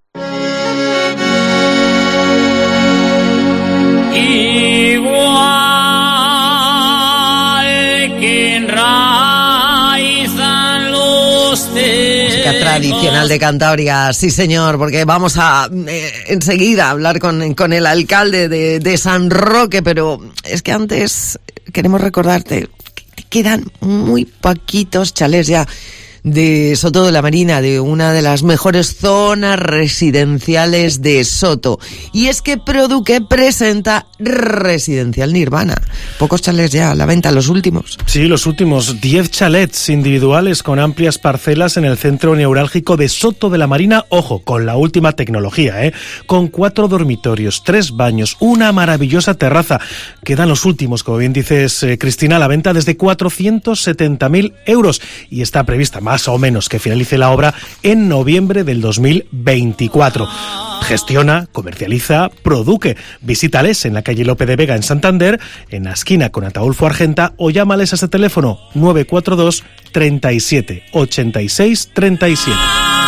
Igual que enraizan los Tradicional de Cantabria, sí señor, porque vamos a eh, enseguida hablar con, con el alcalde de, de San Roque, pero es que antes queremos recordarte que quedan muy poquitos chalés ya de Soto de la Marina, de una de las mejores zonas residenciales de Soto. Y es que Produque presenta Residencial Nirvana. Pocos chalets ya a la venta, los últimos. Sí, los últimos. diez chalets individuales con amplias parcelas en el centro neurálgico de Soto de la Marina. Ojo, con la última tecnología, ¿eh? Con cuatro dormitorios, tres baños, una maravillosa terraza. Quedan los últimos, como bien dices, eh, Cristina, a la venta desde cuatrocientos setenta mil euros. Y está prevista más o menos que finalice la obra en noviembre del dos mil veinticuatro. Gestiona, comercializa Produque. Visítales en la calle Lope de Vega en Santander, en la esquina con Ataulfo Argenta, o llámales a ese teléfono nueve cuatro dos, treinta y siete, ochenta y seis, treinta y siete.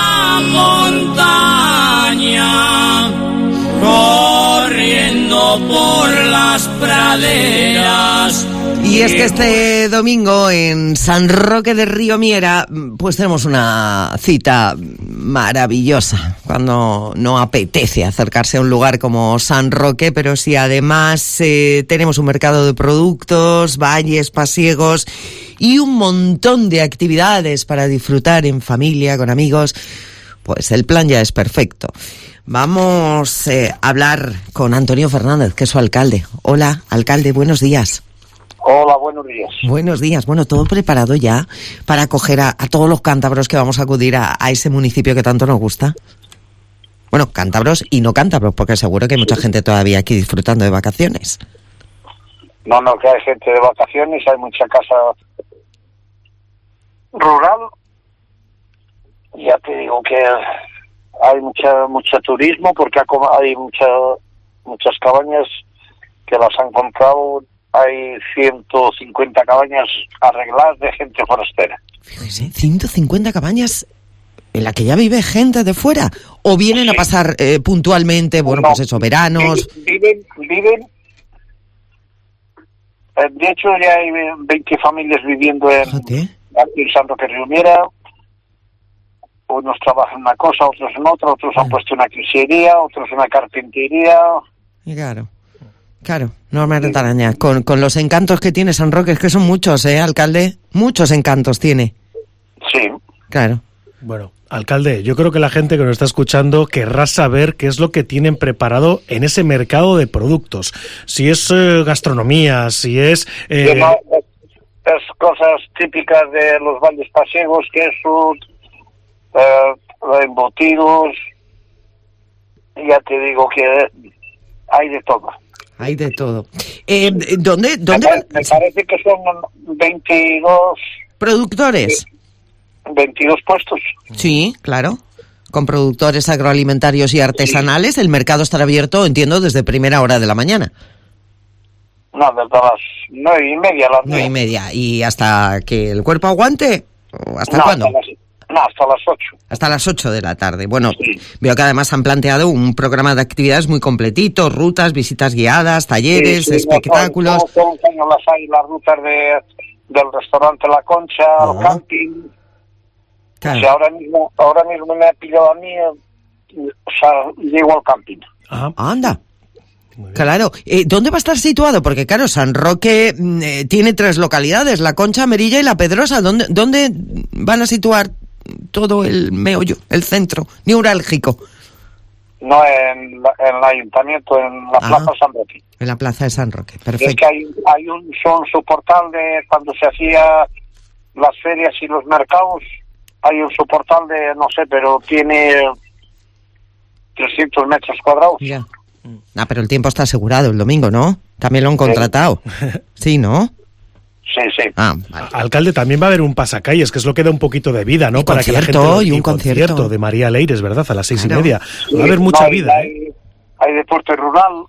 Montaña, corriendo por las praderas. Y es que este domingo en San Roque de Riomiera pues tenemos una cita maravillosa, cuando no apetece acercarse a un lugar como San Roque, pero si además eh, tenemos un mercado de productos, valles, pasiegos y un montón de actividades para disfrutar en familia, con amigos, pues el plan ya es perfecto. Vamos eh, a hablar con Antonio Fernández, que es su alcalde. Hola, alcalde, buenos días. Hola, buenos días. Buenos días. Bueno, todo preparado ya para acoger a, a todos los cántabros que vamos a acudir a, a ese municipio que tanto nos gusta. Bueno, cántabros y no cántabros, porque seguro que hay mucha gente todavía aquí disfrutando de vacaciones. No, no, que hay gente de vacaciones, hay mucha casa rural. Ya te digo que hay mucha mucho turismo, porque hay mucha, muchas cabañas que las han comprado. Hay ciento cincuenta cabañas arregladas de gente forastera. Fíjese, ciento cincuenta cabañas en la que ya vive gente de fuera. ¿O vienen sí. a pasar eh, puntualmente, bueno, no, pues eso, veranos? Viven, viven. Eh, de hecho, ya hay veinte familias viviendo en, aquí en San Roque de Riomiera. Unos trabajan en una cosa, otros en otra, otros ah. han puesto una quesería, otros una carpintería. Claro. Claro, Norma Retaraña, con, con los encantos que tiene San Roque, es que son muchos, ¿eh, alcalde? Muchos encantos tiene. Sí. Claro. Bueno, alcalde, yo creo que la gente que nos está escuchando querrá saber qué es lo que tienen preparado en ese mercado de productos. Si es eh, gastronomía, si es... Eh... No, es, es cosas típicas de los valles pasiegos, quesos, eh, embutidos, ya te digo que hay de todo. Hay de todo. Eh, ¿Dónde? dónde? Me, me parece que son veintidós... ¿Productores? veintidós puestos. Sí, claro. Con productores agroalimentarios y artesanales. El mercado estará abierto, entiendo, desde primera hora de la mañana. No, desde las nueve y media. Las nueve y media. ¿Y hasta que el cuerpo aguante? ¿O hasta no, cuándo? Hasta las, no, hasta las ocho. Hasta las ocho de la tarde. Bueno, sí. Veo que además han planteado un programa de actividades muy completito, rutas, visitas guiadas, talleres, sí, sí, espectáculos. No, todos los años las hay, las rutas de, del restaurante La Concha, uh-huh. al camping. Claro. O sea, ahora mismo, ahora mismo me ha pillado a mí o sea, llego al camping. Ajá. Anda. Claro. Eh, ¿Dónde va a estar situado? Porque, claro, San Roque eh, tiene tres localidades, La Concha, Merilla y La Pedrosa. ¿Dónde, ¿Dónde van a situar todo el meollo, el centro neurálgico? No, en, la, en el ayuntamiento, en la ah, Plaza San Roque. En la Plaza de San Roque, perfecto. Es que hay, hay un son su portal de cuando se hacía las ferias y los mercados, hay un su portal de, no sé, pero tiene trescientos metros cuadrados. Ya. Ah, pero el tiempo está asegurado el domingo, ¿no? También lo han contratado. Sí, ¿no? Sí, sí. Ah, vale. Alcalde, también va a haber un pasacalles, que es lo que da un poquito de vida, ¿no? Y Para que la gente... y un y concierto. concierto de María Leires, ¿verdad? A las seis Claro. y media. Sí, Va a haber mucha hay, vida, hay, ¿eh? hay deporte rural.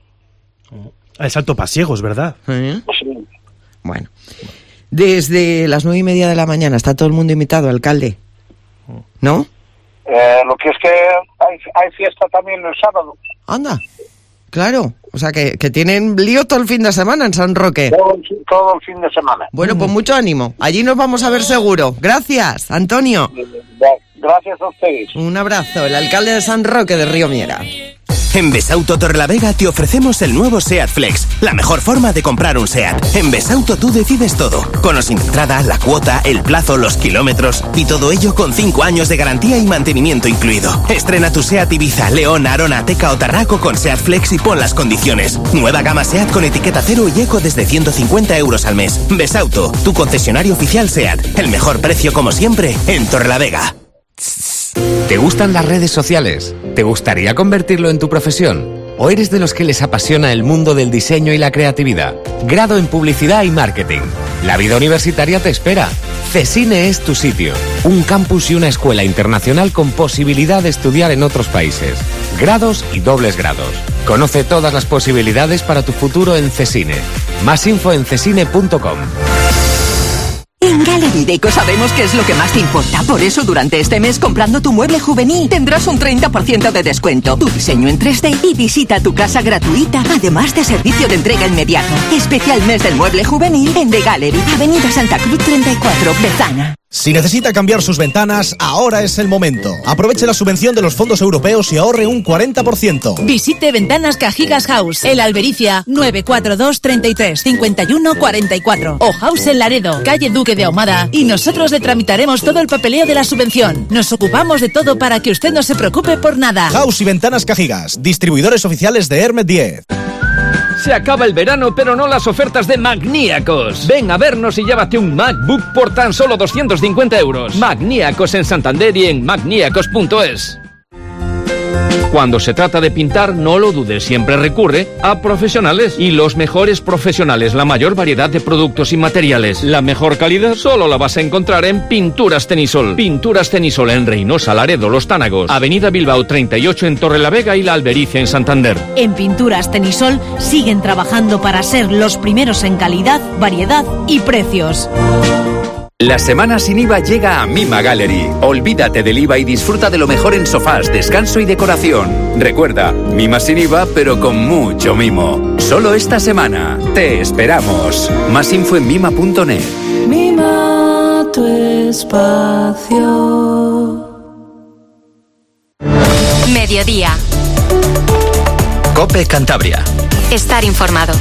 El salto pasiegos, ¿verdad? ¿Eh? Sí. Bueno. Desde las nueve y media de la mañana está todo el mundo invitado, alcalde. ¿No? Eh, lo que es que hay, hay fiesta también el sábado. Anda. Claro. O sea, que, que tienen lío todo el fin de semana en San Roque. Todo, todo el fin de semana. Bueno, pues mucho ánimo. Allí nos vamos a ver seguro. Gracias, Antonio. Gracias a ustedes. Un abrazo. El alcalde de San Roque de Río Miera. En Besauto Torrelavega te ofrecemos el nuevo SEAT Flex, la mejor forma de comprar un SEAT. En Besauto tú decides todo, con o sin entrada, la cuota, el plazo, los kilómetros y todo ello con cinco años de garantía y mantenimiento incluido. Estrena tu SEAT Ibiza, León, Arona, Teca o Tarraco con SEAT Flex y pon las condiciones. Nueva gama SEAT con etiqueta cero y eco desde ciento cincuenta euros al mes. Besauto, tu concesionario oficial SEAT. El mejor precio como siempre en Torrelavega. ¿Te gustan las redes sociales? ¿Te gustaría convertirlo en tu profesión? ¿O eres de los que les apasiona el mundo del diseño y la creatividad? Grado en Publicidad y Marketing. La vida universitaria te espera. CESINE es tu sitio. Un campus y una escuela internacional con posibilidad de estudiar en otros países. Grados y dobles grados. Conoce todas las posibilidades para tu futuro en CESINE. Más info en cesine punto com. En Gallery Deco sabemos qué es lo que más te importa. Por eso, durante este mes, comprando tu mueble juvenil, tendrás un treinta por ciento de descuento, tu diseño en tres D y visita tu casa gratuita, además de servicio de entrega inmediato. Especial mes del mueble juvenil en The Gallery, Avenida Santa Cruz treinta y cuatro, Bezana. Si necesita cambiar sus ventanas, ahora es el momento. Aproveche la subvención de los fondos europeos y ahorre un cuarenta por ciento. Visite Ventanas Cajigas House, El Albericia, nueve cuatro dos, treinta y tres, cincuenta y uno, cuarenta y cuatro. O House en Laredo, calle Duque de Ahumada. Y nosotros le tramitaremos todo el papeleo de la subvención. Nos ocupamos de todo para que usted no se preocupe por nada. House y Ventanas Cajigas, distribuidores oficiales de Hermet diez. Se acaba el verano, pero no las ofertas de Magníacos. Ven a vernos y llévate un MacBook por tan solo doscientos cincuenta euros. Magníacos en Santander y en magníacos punto es. Cuando se trata de pintar, no lo dudes, siempre recurre a profesionales. Y los mejores profesionales, la mayor variedad de productos y materiales. La mejor calidad solo la vas a encontrar en Pinturas Tenisol. Pinturas Tenisol en Reynosa, Laredo, Los Tánagos. Avenida Bilbao treinta y ocho en Torrelavega y La Albericia en Santander. En Pinturas Tenisol siguen trabajando para ser los primeros en calidad, variedad y precios. La semana sin I V A llega a Mima Gallery. Olvídate del I V A y disfruta de lo mejor en sofás, descanso y decoración. Recuerda, Mima sin I V A, pero con mucho mimo. Solo esta semana. Te esperamos. Más info en mima punto net. Mima tu espacio. Mediodía. COPE Cantabria. Estar informado.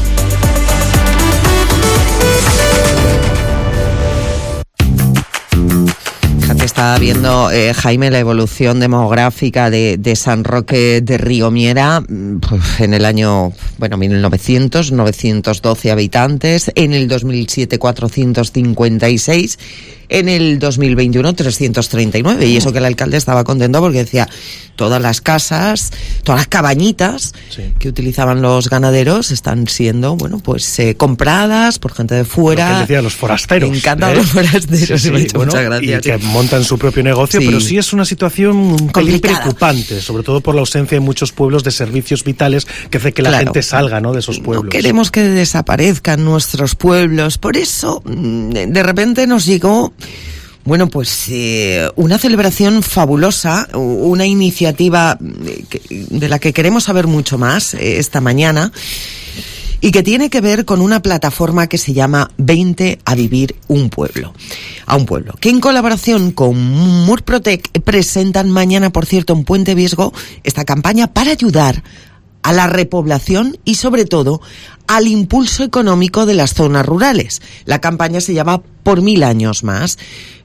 Está viendo eh, Jaime la evolución demográfica de, de San Roque de Río Miera, pues, en el año, bueno, mil novecientos, novecientos doce habitantes, en el dos mil siete cuatrocientos cincuenta y seis, en el dos mil veintiuno trescientos treinta y nueve, y eso que el alcalde estaba contento porque decía, todas las casas, todas las cabañitas sí. que utilizaban los ganaderos están siendo, bueno, pues eh, compradas por gente de fuera. Lo que decía, los forasteros. Me encantan ¿eh? los forasteros, sí, sí, me bueno, muchas gracias. Y que montan su propio negocio, sí. pero sí es una situación un pelín preocupante, sobre todo por la ausencia en muchos pueblos de servicios vitales que hace que la claro. gente salga, ¿no?, de esos pueblos. No queremos que desaparezcan nuestros pueblos, por eso de repente nos llegó, bueno, pues eh, una celebración fabulosa, una iniciativa de la que queremos saber mucho más eh, esta mañana. y que tiene que ver con una plataforma que se llama Vente a vivir un pueblo, a un pueblo, que en colaboración con Murprotec presentan mañana, por cierto, en Puente Viesgo, esta campaña para ayudar a la repoblación y, sobre todo, al impulso económico de las zonas rurales. La campaña se llama Por Mil Años Más.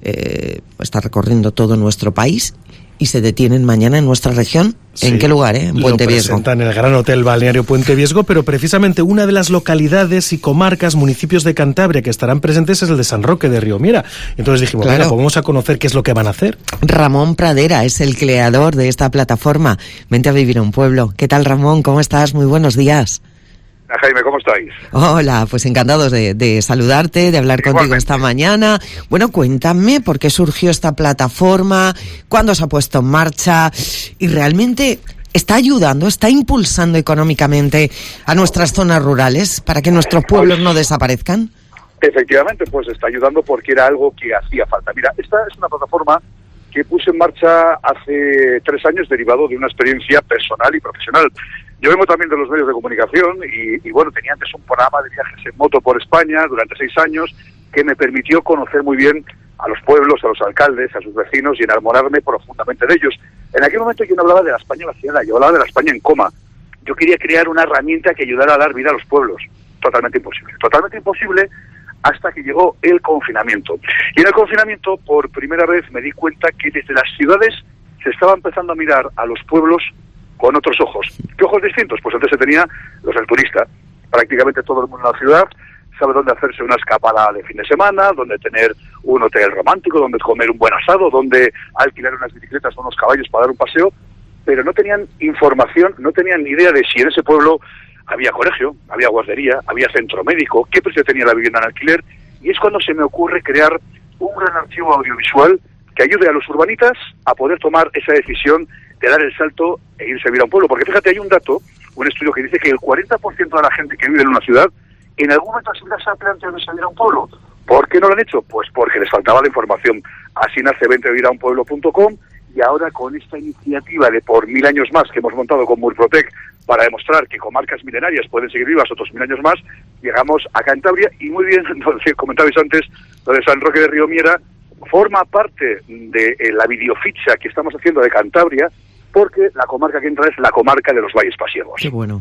Eh, está recorriendo todo nuestro país y se detienen mañana en nuestra región. ¿En sí, qué lugar, eh? En Puente Viesgo. Lo presentan en el Gran Hotel Balneario Puente Viesgo, pero precisamente una de las localidades y comarcas, municipios de Cantabria que estarán presentes es el de San Roque de Riomiera. Entonces dijimos, claro, bueno, pues vamos a conocer qué es lo que van a hacer. Ramón Pradera es el creador de esta plataforma. Vente a vivir a un pueblo. ¿Qué tal, Ramón? ¿Cómo estás? Muy buenos días. Jaime, ¿cómo estáis? Hola, pues encantados de, de saludarte, de hablar Igualmente. contigo esta mañana. Bueno, cuéntame por qué surgió esta plataforma, cuándo se ha puesto en marcha y realmente está ayudando, está impulsando económicamente a nuestras zonas rurales para que nuestros pueblos no desaparezcan. Efectivamente, pues está ayudando porque era algo que hacía falta. Mira, esta es una plataforma que puse en marcha hace tres años derivado de una experiencia personal y profesional. Yo vengo también de los medios de comunicación y, y bueno, tenía antes un programa de viajes en moto por España durante seis años que me permitió conocer muy bien a los pueblos, a los alcaldes, a sus vecinos y enamorarme profundamente de ellos. En aquel momento yo no hablaba de la España vaciada, yo hablaba de la España en coma. Yo quería crear una herramienta que ayudara a dar vida a los pueblos. Totalmente imposible. Totalmente imposible hasta que llegó el confinamiento. Y en el confinamiento, por primera vez, me di cuenta que desde las ciudades se estaba empezando a mirar a los pueblos con otros ojos. ¿Qué ojos distintos? Pues antes se tenía los del turista. Prácticamente todo el mundo en la ciudad sabe dónde hacerse una escapada de fin de semana, dónde tener un hotel romántico, dónde comer un buen asado, dónde alquilar unas bicicletas o unos caballos para dar un paseo, pero no tenían información, no tenían ni idea de si en ese pueblo había colegio, había guardería, había centro médico, qué precio tenía la vivienda en alquiler, y es cuando se me ocurre crear un gran archivo audiovisual que ayude a los urbanitas a poder tomar esa decisión de dar el salto e irse a vivir a un pueblo. Porque fíjate, hay un dato, un estudio que dice que el cuarenta por ciento de la gente que vive en una ciudad, en algún momento de su vida se ha planteado irse a vivir a un pueblo. ¿Por qué no lo han hecho? Pues porque les faltaba la información. Así nace vente a vivir a un pueblo punto com, y ahora con esta iniciativa de Por Mil Años Más que hemos montado con Murprotec para demostrar que comarcas milenarias pueden seguir vivas otros mil años más, llegamos a Cantabria y muy bien, donde comentabais antes, lo de San Roque de Riomiera forma parte de eh, la videoficha que estamos haciendo de Cantabria, porque la comarca que entra es la comarca de los Valles Pasiegos. Qué bueno.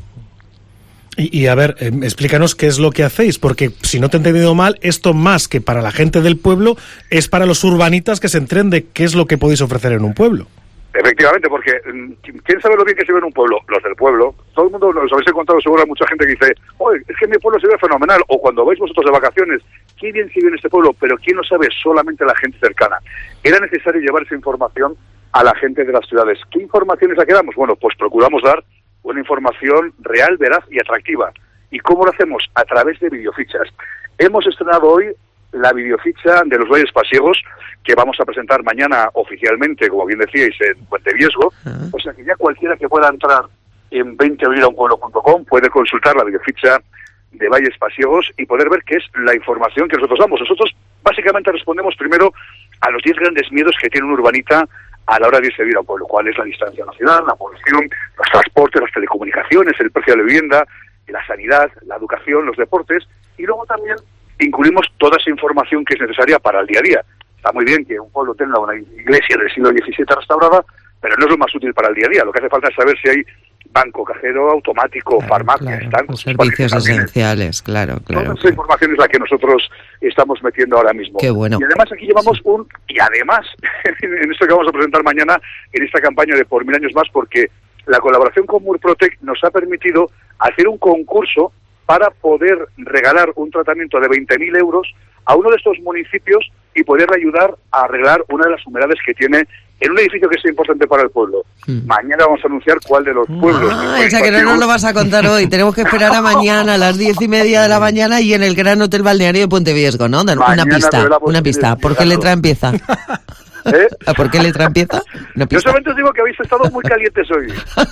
Y, y a ver, eh, explícanos qué es lo que hacéis, porque si no te he entendido mal, esto más que para la gente del pueblo, es para los urbanitas que se enteren de qué es lo que podéis ofrecer en un pueblo. Efectivamente, porque ¿quién sabe lo bien que se ve en un pueblo? Los del pueblo. Todo el mundo, os habéis encontrado seguro a mucha gente que dice, oye, es que mi pueblo se ve fenomenal, o cuando vais vosotros de vacaciones, qué bien se ve en este pueblo, pero ¿quién lo sabe? Solamente la gente cercana. Era necesario llevar esa información a la gente de las ciudades. ¿Qué informaciones la que damos? Bueno, pues procuramos dar una información real, veraz y atractiva. ¿Y cómo lo hacemos? A través de videofichas. Hemos estrenado hoy la videoficha de los Valles Pasiegos, que vamos a presentar mañana oficialmente, como bien decíais, en Puente Viesgo. Uh-huh. O sea que ya cualquiera que pueda entrar en vente a vivir a un pueblo punto com puede consultar la videoficha de Valles Pasiegos y poder ver qué es la información que nosotros damos. Nosotros básicamente respondemos primero a los diez grandes miedos que tiene un urbanita a la hora de irse a vivir a un pueblo. ¿Cuál es la distancia a la ciudad, la polución, los transportes, las telecomunicaciones, el precio de la vivienda, la sanidad, la educación, los deportes? Y luego también incluimos toda esa información que es necesaria para el día a día. Está muy bien que un pueblo tenga una iglesia del siglo diecisiete restaurada, pero no es lo más útil para el día a día. Lo que hace falta es saber si hay banco, cajero automático, claro, farmacia, claro, estancos, servicios esenciales, claro, claro. Toda esa información es la que nosotros estamos metiendo ahora mismo. Qué bueno. Y además aquí llevamos sí. un... Y además, en esto que vamos a presentar mañana, en esta campaña de Por Mil Años Más, porque la colaboración con Murprotec nos ha permitido hacer un concurso para poder regalar un tratamiento de veinte mil euros a uno de estos municipios y poderle ayudar a arreglar una de las humedades que tiene en un edificio que es importante para el pueblo. Mm. Mañana vamos a anunciar cuál de los pueblos... Ah, o sea que no nos lo vas a contar hoy. Tenemos que esperar a mañana a las diez y media de la mañana y en el Gran Hotel Balneario de Puente Viesgo, ¿no? Una mañana pista, una pista. ¿Por qué letra empieza? ¿Eh? ¿Por qué letra empieza? Yo solamente os digo que habéis estado muy calientes hoy.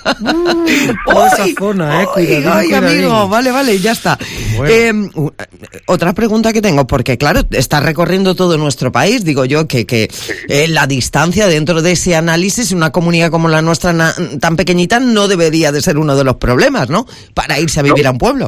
Toda esa zona, eh, cuidadín, ay, cuidadín. amigo, vale, vale, ya está. Bueno. Eh, otra pregunta que tengo, porque claro, está recorriendo todo nuestro país, digo yo, que, que eh, la distancia dentro de ese análisis, una comunidad como la nuestra na, tan pequeñita, no debería de ser uno de los problemas, ¿no? Para irse a vivir no. a un pueblo.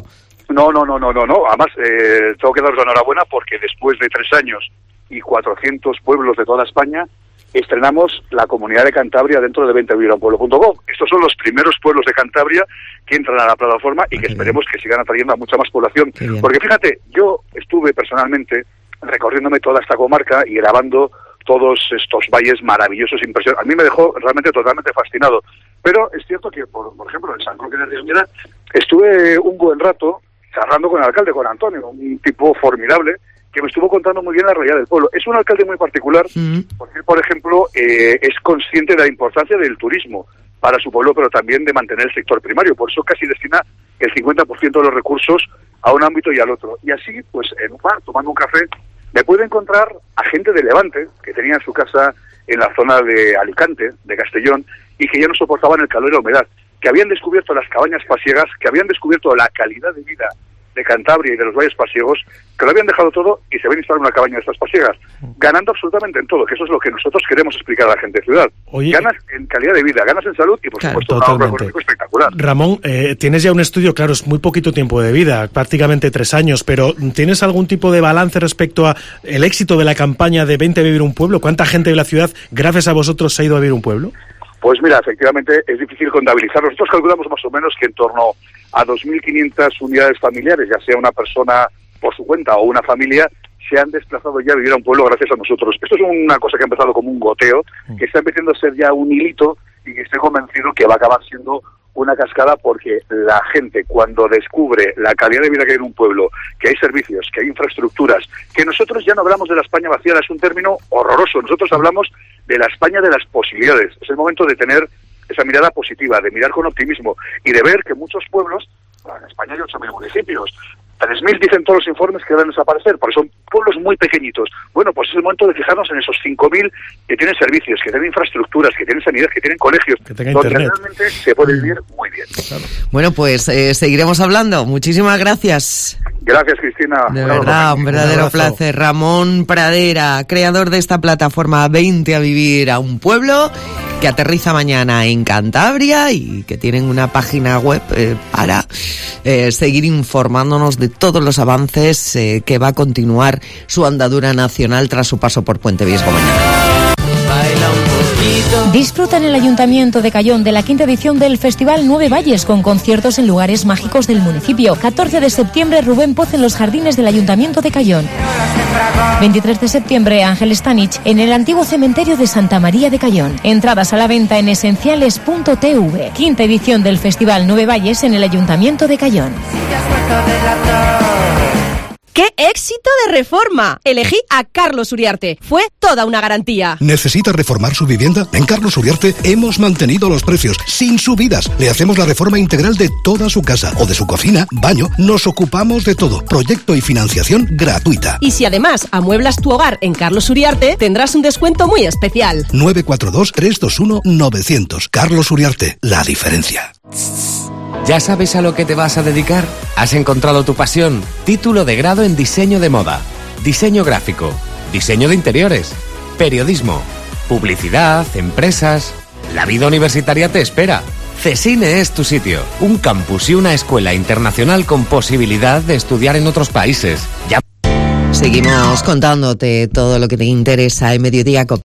No, no, no, no, no, no. Además, eh, tengo que daros la enhorabuena porque después de tres años y cuatrocientos pueblos de toda España, estrenamos la Comunidad de Cantabria dentro de vente vivir a un pueblo punto com. Estos son los primeros pueblos de Cantabria que entran a la plataforma y que esperemos que sigan atrayendo a mucha más población. Porque fíjate, yo estuve personalmente recorriéndome toda esta comarca y grabando todos estos valles maravillosos, impresionantes. A mí me dejó realmente totalmente fascinado. Pero es cierto que, por, por ejemplo, en San Roque de Riomiera estuve un buen rato charlando con el alcalde, con Antonio, un tipo formidable, que me estuvo contando muy bien la realidad del pueblo. Es un alcalde muy particular, mm. porque, por ejemplo, eh, es consciente de la importancia del turismo para su pueblo, pero también de mantener el sector primario. Por eso casi destina el cincuenta por ciento de los recursos a un ámbito y al otro. Y así, pues, en un bar, tomando un café, me pude encontrar a gente de Levante, que tenía su casa en la zona de Alicante, de Castellón, y que ya no soportaban el calor y la humedad, que habían descubierto las cabañas pasiegas, que habían descubierto la calidad de vida de Cantabria y de los valles pasiegos, que lo habían dejado todo y se ven a instalar una cabaña de estas pasiegas, ganando absolutamente en todo, que eso es lo que nosotros queremos explicar a la gente de ciudad. Oye, ganas en calidad de vida, ganas en salud y por claro, supuesto un ahorro económico espectacular. Ramón, eh, tienes ya un estudio, claro, es muy poquito tiempo de vida, prácticamente tres años, pero ¿tienes algún tipo de balance respecto a el éxito de la campaña de Vente a vivir un pueblo? ¿Cuánta gente de la ciudad, gracias a vosotros, se ha ido a vivir un pueblo? Pues mira, efectivamente es difícil contabilizar. Nosotros calculamos más o menos que en torno a dos mil quinientas unidades familiares, ya sea una persona por su cuenta o una familia, se han desplazado ya a vivir a un pueblo gracias a nosotros. Esto es una cosa que ha empezado como un goteo, que está empezando a ser ya un hilito y que estoy convencido que va a acabar siendo una cascada, porque la gente cuando descubre la calidad de vida que hay en un pueblo, que hay servicios, que hay infraestructuras, que nosotros ya no hablamos de la España vaciada, es un término horroroso, nosotros hablamos de la España de las posibilidades. Es el momento de tener esa mirada positiva, de mirar con optimismo y de ver que muchos pueblos, bueno, en España hay ocho mil municipios, tres mil dicen todos los informes que deben desaparecer, porque son pueblos muy pequeñitos. Bueno, pues es el momento de fijarnos en esos cinco mil que tienen servicios, que tienen infraestructuras, que tienen sanidad, que tienen colegios, que donde internet. Realmente se puede vivir muy bien. Claro. Bueno, pues eh, seguiremos hablando. Muchísimas gracias. Gracias, Cristina. De verdad, un verdadero un placer. Ramón Pradera, creador de esta plataforma Vente a vivir a un pueblo, que aterriza mañana en Cantabria y que tienen una página web eh, para eh, seguir informándonos de todos los avances eh, que va a continuar su andadura nacional tras su paso por Puente Viesgo mañana. Disfruta en el Ayuntamiento de Cayón de la quinta edición del Festival Nueve Valles, con conciertos en lugares mágicos del municipio. catorce de septiembre, Rubén Poz en los jardines del Ayuntamiento de Cayón. veintitrés de septiembre, Ángel Stanich en el antiguo cementerio de Santa María de Cayón. Entradas a la venta en esenciales punto t v. Quinta edición del Festival Nueve Valles en el Ayuntamiento de Cayón. ¡Qué éxito de reforma! Elegí a Carlos Uriarte. Fue toda una garantía. ¿Necesita reformar su vivienda? En Carlos Uriarte hemos mantenido los precios sin subidas. Le hacemos la reforma integral de toda su casa o de su cocina, baño. Nos ocupamos de todo. Proyecto y financiación gratuita. Y si además amueblas tu hogar en Carlos Uriarte, tendrás un descuento muy especial. nueve cuatro dos, tres dos uno, nueve cero cero. Carlos Uriarte, la diferencia. ¿Ya sabes a lo que te vas a dedicar? ¿Has encontrado tu pasión? Título de grado en diseño de moda, diseño gráfico, diseño de interiores, periodismo, publicidad, empresas. La vida universitaria te espera. CESINE es tu sitio, un campus y una escuela internacional con posibilidad de estudiar en otros países. Ya... Seguimos contándote todo lo que te interesa en Mediodía Cope.